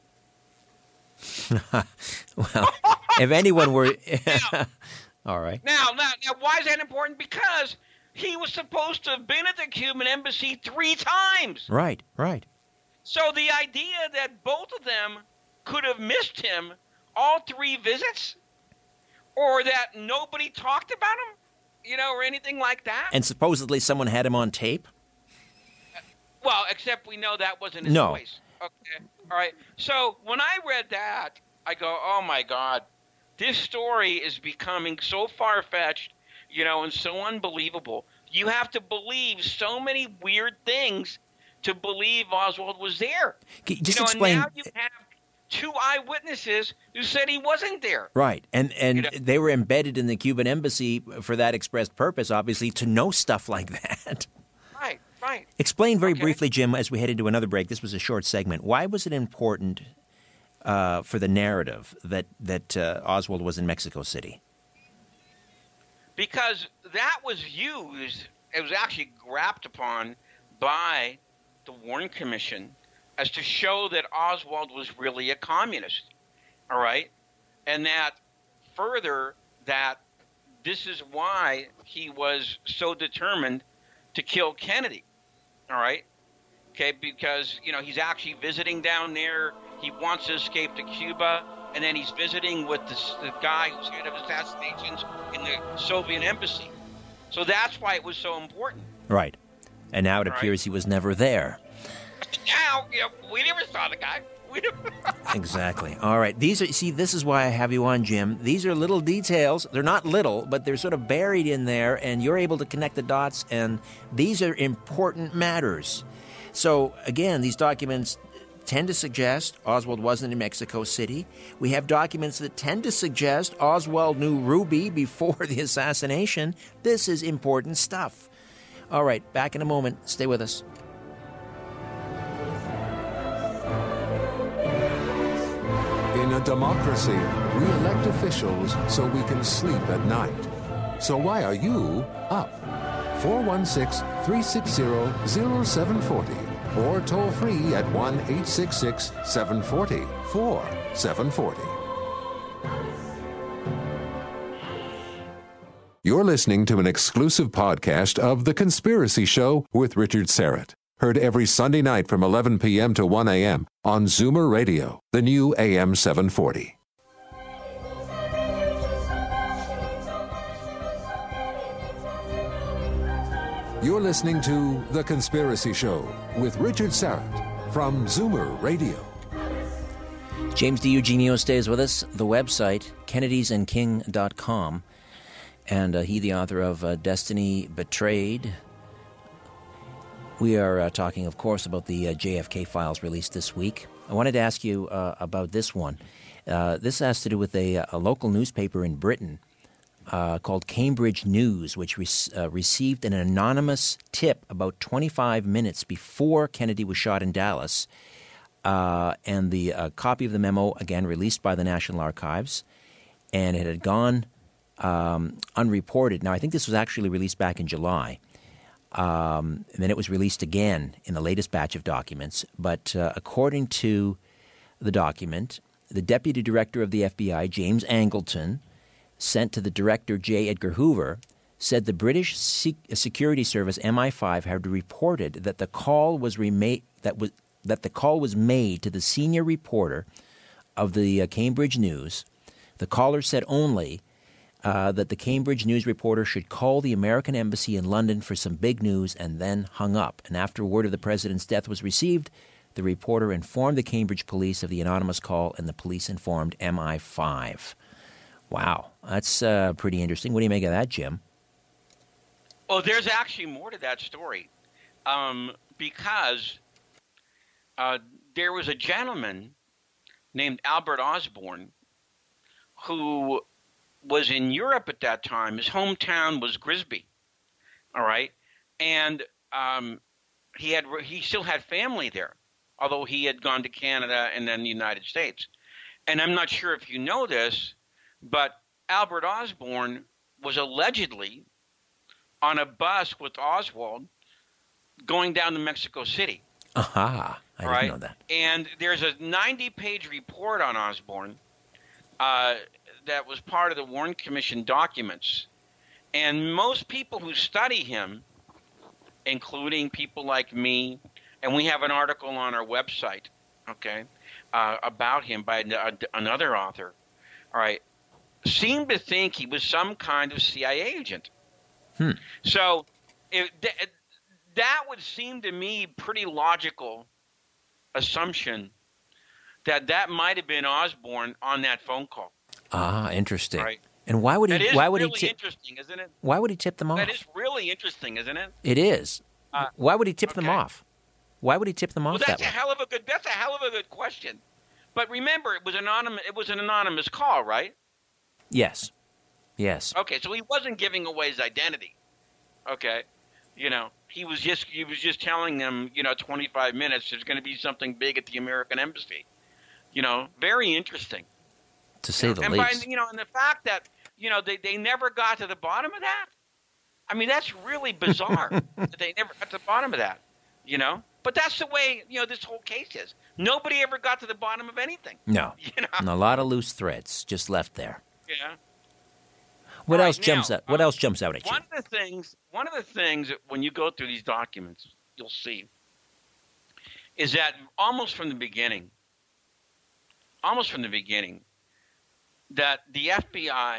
Speaker 3: Well, if anyone were... All right.
Speaker 5: Now, why is that important? Because he was supposed to have been at the Cuban embassy 3 times.
Speaker 3: Right.
Speaker 5: So the idea that both of them could have missed him all 3 visits, or that nobody talked about him, or anything like that.
Speaker 3: And supposedly someone had him on tape?
Speaker 5: Well, except we know that wasn't his voice. Okay. All right. So when I read that, I go, oh, my God, this story is becoming so far-fetched, and so unbelievable. You have to believe so many weird things to believe Oswald was there.
Speaker 3: Just explain.
Speaker 5: And now you have 2 eyewitnesses who said he wasn't there.
Speaker 3: Right. And they were embedded in the Cuban embassy for that expressed purpose, obviously, to know stuff like that.
Speaker 5: Right.
Speaker 3: Explain very briefly, Jim, as we head into another break. This was a short segment. Why was it important for the narrative that Oswald was in Mexico City?
Speaker 5: Because that was used it was actually grabbed upon by the Warren Commission as to show that Oswald was really a communist, all right? And that further, that this is why he was so determined to kill Kennedy, all right? Okay, because, he's actually visiting down there. He wants to escape to Cuba, and then he's visiting with the guy who's head of assassinations in the Soviet embassy. So that's why it was so important.
Speaker 3: Right. And now it appears he was never there.
Speaker 5: Now, we never saw the guy.
Speaker 3: Exactly. All right. This is why I have you on, Jim. These are little details. They're not little, but they're sort of buried in there, and you're able to connect the dots, and these are important matters. So, again, these documents tend to suggest Oswald wasn't in Mexico City. We have documents that tend to suggest Oswald knew Ruby before the assassination. This is important stuff. All right, back in a moment. Stay with us.
Speaker 1: In a democracy, we elect officials so we can sleep at night. So why are you up? 416-360-0740 or toll free at 1-866-740-4740. You're listening to an exclusive podcast of The Conspiracy Show with Richard Serrett. Heard every Sunday night from 11 p.m. to 1 a.m. on Zoomer Radio, the new AM 740. You're listening to The Conspiracy Show with Richard Serrett from Zoomer Radio.
Speaker 3: James DiEugenio stays with us. The website, kennedysandking.com. And he, the author of Destiny Betrayed. We are talking, of course, about the JFK files released this week. I wanted to ask you about this one. This has to do with a local newspaper in Britain called Cambridge News, which received an anonymous tip about 25 minutes before Kennedy was shot in Dallas. And the copy of the memo, again, released by the National Archives, and it had gone unreported. Now, I think this was actually released back in July. And then it was released again in the latest batch of documents. But according to the document, the deputy director of the FBI, James Angleton, sent to the director, J. Edgar Hoover, said the British Security Service MI5 had reported that the call was made to the senior reporter of the Cambridge News. The caller said only that the Cambridge News reporter should call the American Embassy in London for some big news, and then hung up. And after word of the president's death was received, the reporter informed the Cambridge police of the anonymous call, and the police informed MI5. Wow, that's pretty interesting. What do you make of that, Jim?
Speaker 5: Well, there's actually more to that story, because there was a gentleman named Albert Osborne who was in Europe at that time. His hometown was Grisby, all right? And he still had family there, although he had gone to Canada and then the United States. And I'm not sure if you know this, but Albert Osborne was allegedly on a bus with Oswald going down to Mexico City.
Speaker 3: Aha, I didn't know that.
Speaker 5: And there's a 90-page report on Osborne that was part of the Warren Commission documents. And most people who study him, including people like me, and we have an article on our website, okay, about him by another author, all right, seem to think he was some kind of CIA agent. So that would seem to me pretty logical assumption that might have been Osborne on that phone call.
Speaker 3: Ah, interesting.
Speaker 5: Right.
Speaker 3: And why would he? Why would
Speaker 5: really
Speaker 3: he?
Speaker 5: Interesting, isn't it?
Speaker 3: Why would he tip them off?
Speaker 5: That is really interesting, isn't it?
Speaker 3: It is. Why would he tip them off? Why would he tip them off
Speaker 5: that's
Speaker 3: that way?
Speaker 5: That's a hell of a good question. But remember, it was anonymous. It was an anonymous call, right?
Speaker 3: Yes. Yes.
Speaker 5: Okay, so he wasn't giving away his identity. Okay, he was just telling them, 25 minutes. There's going to be something big at the American Embassy. Very interesting.
Speaker 3: To say the
Speaker 5: and
Speaker 3: least.
Speaker 5: And the fact that they never got to the bottom of that. I mean, that's really bizarre that they never got to the bottom of that, you know? But that's the way, you know, this whole case is. Nobody ever got to the bottom of anything.
Speaker 3: No.
Speaker 5: You know?
Speaker 3: And a lot of loose threads just left there.
Speaker 5: Yeah.
Speaker 3: What
Speaker 5: All
Speaker 3: else
Speaker 5: right,
Speaker 3: jumps
Speaker 5: now,
Speaker 3: out? What else jumps out at you?
Speaker 5: One of the things that when you go through these documents, you'll see is that almost from the beginning, that the FBI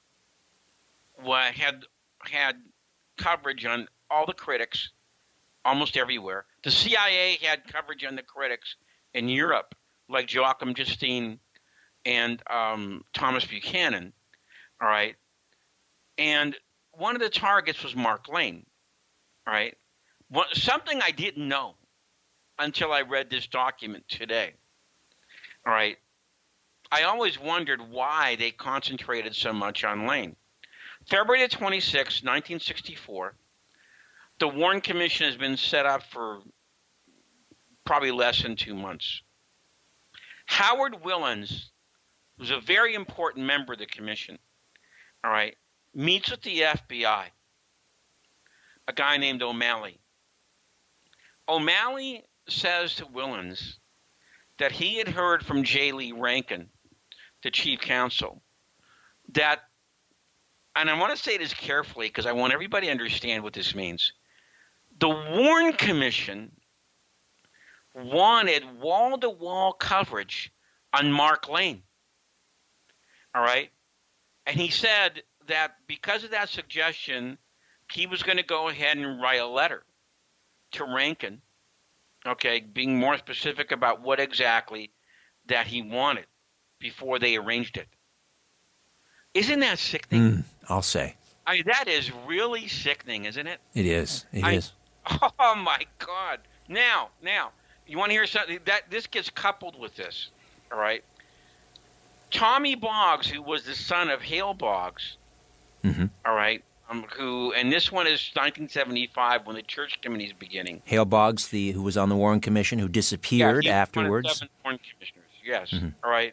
Speaker 5: had coverage on all the critics almost everywhere. The CIA had coverage on the critics in Europe, like Joachim Justine and Thomas Buchanan. All right. And one of the targets was Mark Lane. All right. Something I didn't know until I read this document today. All right. I always wondered why they concentrated so much on Lane. February 26, 1964, the Warren Commission has been set up for probably less than 2 months. Howard Willans, who's a very important member of the commission, all right, meets with the FBI, a guy named O'Malley. O'Malley says to Willans that he had heard from J. Lee Rankin, the chief counsel, that, and I want to say this carefully because I want everybody to understand what this means. The Warren Commission wanted wall-to-wall coverage on Mark Lane. All right? And he said that because of that suggestion, he was going to go ahead and write a letter to Rankin, okay, being more specific about what exactly that he wanted before they arranged it. Isn't that sickening?
Speaker 3: I'll say.
Speaker 5: I mean, that is really sickening, isn't it?
Speaker 3: It is. It is.
Speaker 5: Oh, my God. Now, you want to hear something? This gets coupled with this, all right? Tommy Boggs, who was the son of Hale Boggs, all right, and this one is 1975 when the church committee is beginning.
Speaker 3: Hale Boggs, who was on the Warren Commission, who disappeared afterwards.
Speaker 5: One of the 7 Warren commissioners, yes. All right.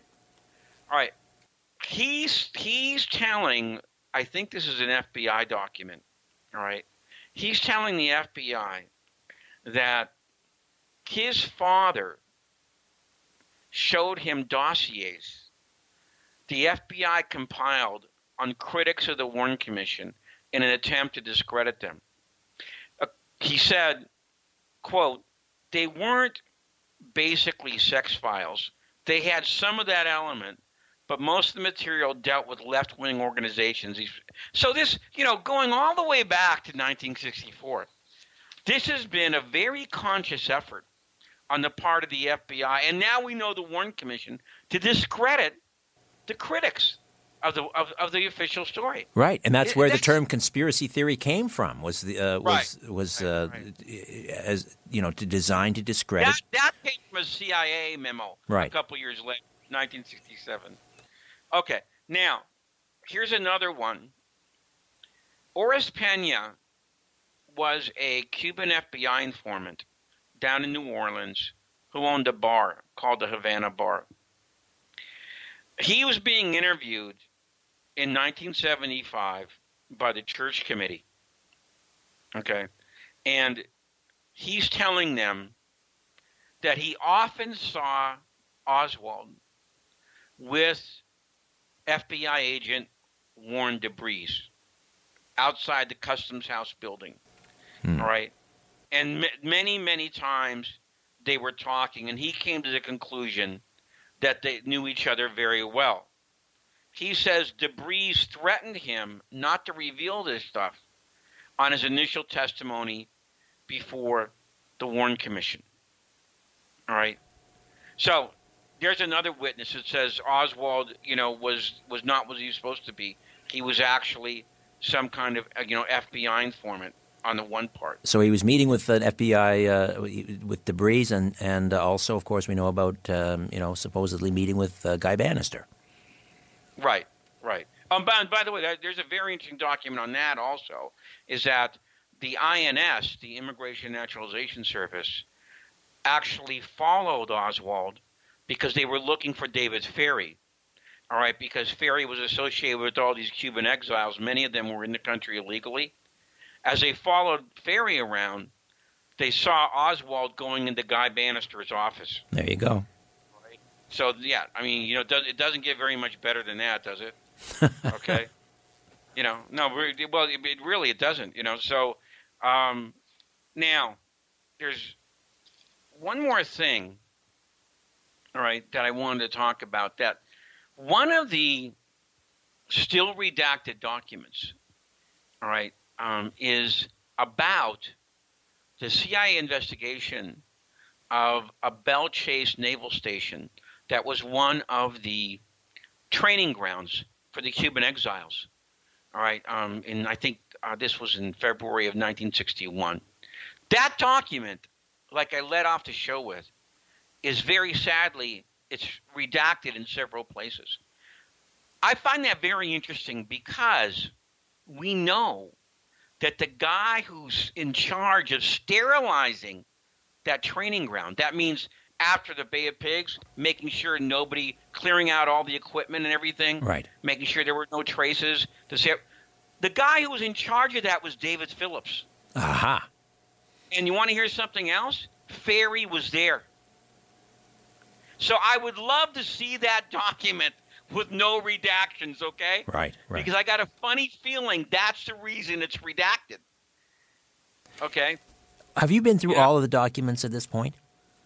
Speaker 5: He's telling, I think this is an FBI document, all right? He's telling the FBI that his father showed him dossiers the FBI compiled on critics of the Warren Commission in an attempt to discredit them. He said, quote, they weren't basically sex files. They had some of that element, but most of the material dealt with left-wing organizations. So this, going all the way back to 1964, this has been a very conscious effort on the part of the FBI, and now we know the Warren Commission, to discredit the critics of the official story.
Speaker 3: Right, and that's where the term conspiracy theory came from. Was designed to discredit.
Speaker 5: That came from a CIA memo a couple years later, 1967. Okay, now here's another one. Oris Pena was a Cuban FBI informant down in New Orleans who owned a bar called the Havana Bar. He was being interviewed in 1975 by the church committee. Okay. And he's telling them that he often saw Oswald with FBI agent Warren DeBreeze outside the Customs House building. All right. And many, many times they were talking, and he came to the conclusion that they knew each other very well. He says DeBreeze threatened him not to reveal this stuff on his initial testimony before the Warren Commission. All right. So there's another witness that says Oswald, was not what he was supposed to be. He was actually some kind of, FBI informant on the one part.
Speaker 3: So he was meeting with an FBI, with DeBreeze, and also, of course, we know about, supposedly meeting with Guy Bannister.
Speaker 5: Right. By the way, there's a very interesting document on that also, is that the INS, the Immigration and Naturalization Service, actually followed Oswald because they were looking for David Ferry. All right, because Ferry was associated with all these Cuban exiles. Many of them were in the country illegally. as they followed Ferry around, they saw Oswald going into Guy Bannister's office.
Speaker 3: There you go.
Speaker 5: Right? So, yeah, I mean, it doesn't get very much better than that, does it? Okay. No, well, it doesn't, So, now, there's one more thing, all right, that I wanted to talk about. That one of the still redacted documents, all right, is about the CIA investigation of a Belle Chase naval station that was one of the training grounds for the Cuban exiles. All right, and I think this was in February of 1961. That document, like I led off the show with, is very sadly, it's redacted in several places. I find that very interesting because we know that the guy who's in charge of sterilizing that training ground, that means after the Bay of Pigs, making sure nobody, clearing out all the equipment and everything,
Speaker 3: right,
Speaker 5: making sure there were no traces. The guy who was in charge of that was David Phillips.
Speaker 3: Aha.
Speaker 5: And you want to hear something else? Ferry was there. So I would love to see that document with no redactions, okay?
Speaker 3: Right.
Speaker 5: Because I got a funny feeling that's the reason it's redacted. Okay?
Speaker 3: Have you been through all of the documents at this point?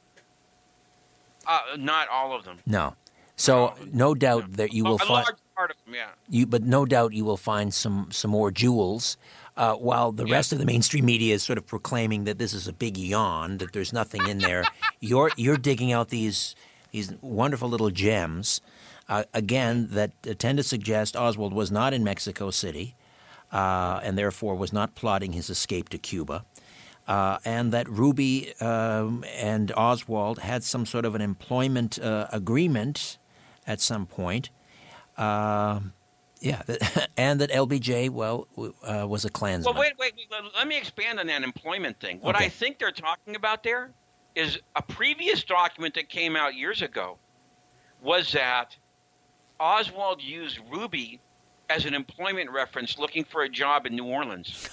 Speaker 5: Not all of them.
Speaker 3: No. So no doubt that you will find
Speaker 5: a large part of them, yeah.
Speaker 3: But no doubt you will find some more jewels. While the rest of the mainstream media is sort of proclaiming that this is a big yawn, that there's nothing in there, you're digging out these wonderful little gems, again, that tend to suggest Oswald was not in Mexico City and therefore was not plotting his escape to Cuba, and that Ruby and Oswald had some sort of an employment agreement at some point. Yeah, and that LBJ, was a Klansman.
Speaker 5: Well, wait. Let me expand on that employment thing. What I think they're talking about there is a previous document that came out years ago was that Oswald used Ruby as an employment reference looking for a job in New Orleans.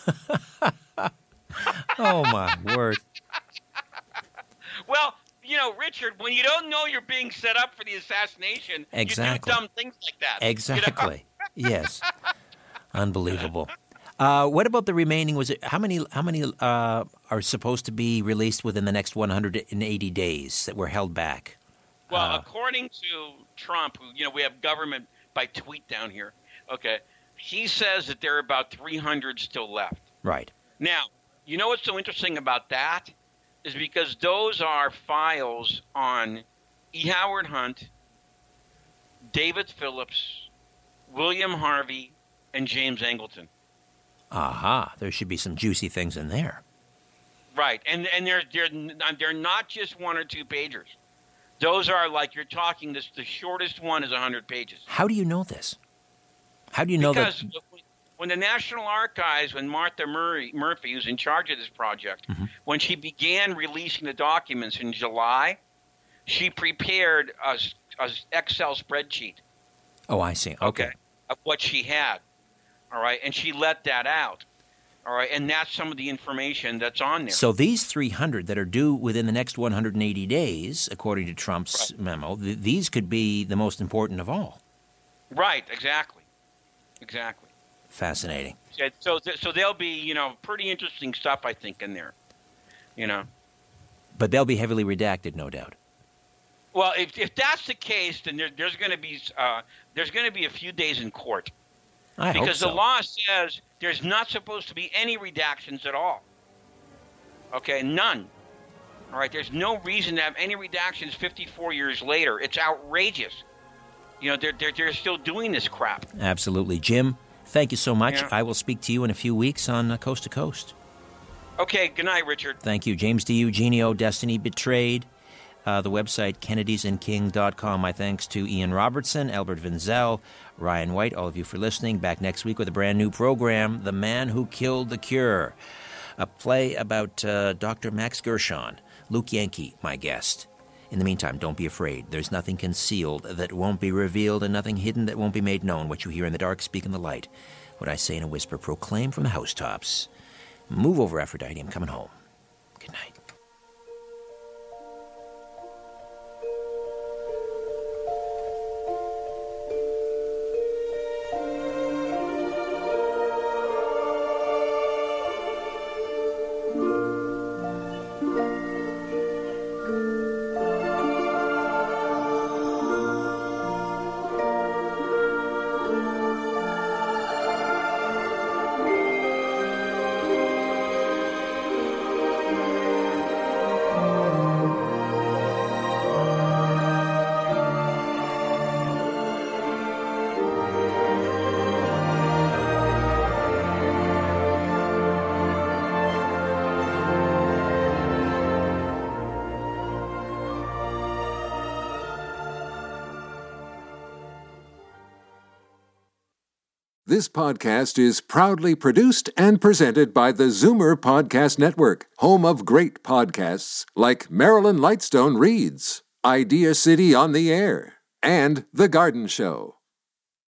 Speaker 3: Oh, my word.
Speaker 5: Well, Richard, when you don't know you're being set up for the assassination,
Speaker 3: exactly.
Speaker 5: You do dumb things like that.
Speaker 3: Exactly. Yes. Unbelievable. What about the remaining? Was it how many are supposed to be released within the next 180 days that were held back?
Speaker 5: Well, according to Trump, who we have government by tweet down here. Okay, he says that there are about 300 still left.
Speaker 3: Right.
Speaker 5: Now, what's so interesting about that is because those are files on E. Howard Hunt, David Phillips, William Harvey, and James Angleton.
Speaker 3: Aha, there should be some juicy things in there.
Speaker 5: Right, and they're not just 1 or 2 pagers. Those are like you're talking. The shortest one is 100 pages.
Speaker 3: How do you know this? How do you know that?
Speaker 5: Because when the National Archives, when Martha Murphy, who's in charge of this project, when she began releasing the documents in July, she prepared a Excel spreadsheet.
Speaker 3: Oh, I see. Okay.
Speaker 5: Of what she had. All right. And she let that out. All right. And that's some of the information that's on there.
Speaker 3: So these 300 that are due within the next 180 days, according to Trump's memo, these could be the most important of all.
Speaker 5: Right. Exactly.
Speaker 3: Fascinating.
Speaker 5: So there'll be, pretty interesting stuff, I think, in there.
Speaker 3: But they'll be heavily redacted, no doubt.
Speaker 5: Well, if that's the case, then there's going to be a few days in court.
Speaker 3: I hope so.
Speaker 5: Because the law says there's not supposed to be any redactions at all. Okay, none. All right, there's no reason to have any redactions 54 years later. It's outrageous. They're still doing this crap.
Speaker 3: Absolutely. Jim, thank you so much.
Speaker 5: Yeah.
Speaker 3: I will speak to you in a few weeks on Coast to Coast.
Speaker 5: Okay, good night, Richard.
Speaker 3: Thank you. James D. Eugenio, Destiny Betrayed. The website, kennedysandking.com. My thanks to Ian Robertson, Albert Vinzel, Ryan White, all of you for listening. Back next week with a brand new program, The Man Who Killed the Cure, a play about Dr. Max Gershon. Luke Yankee, my guest. In the meantime, don't be afraid. There's nothing concealed that won't be revealed and nothing hidden that won't be made known. What you hear in the dark, speak in the light. What I say in a whisper, proclaim from the housetops. Move over, Aphrodite. I'm coming home. Good night.
Speaker 1: This podcast is proudly produced and presented by the Zoomer Podcast Network, home of great podcasts like Marilyn Lightstone Reads, Idea City on the Air, and The Garden Show.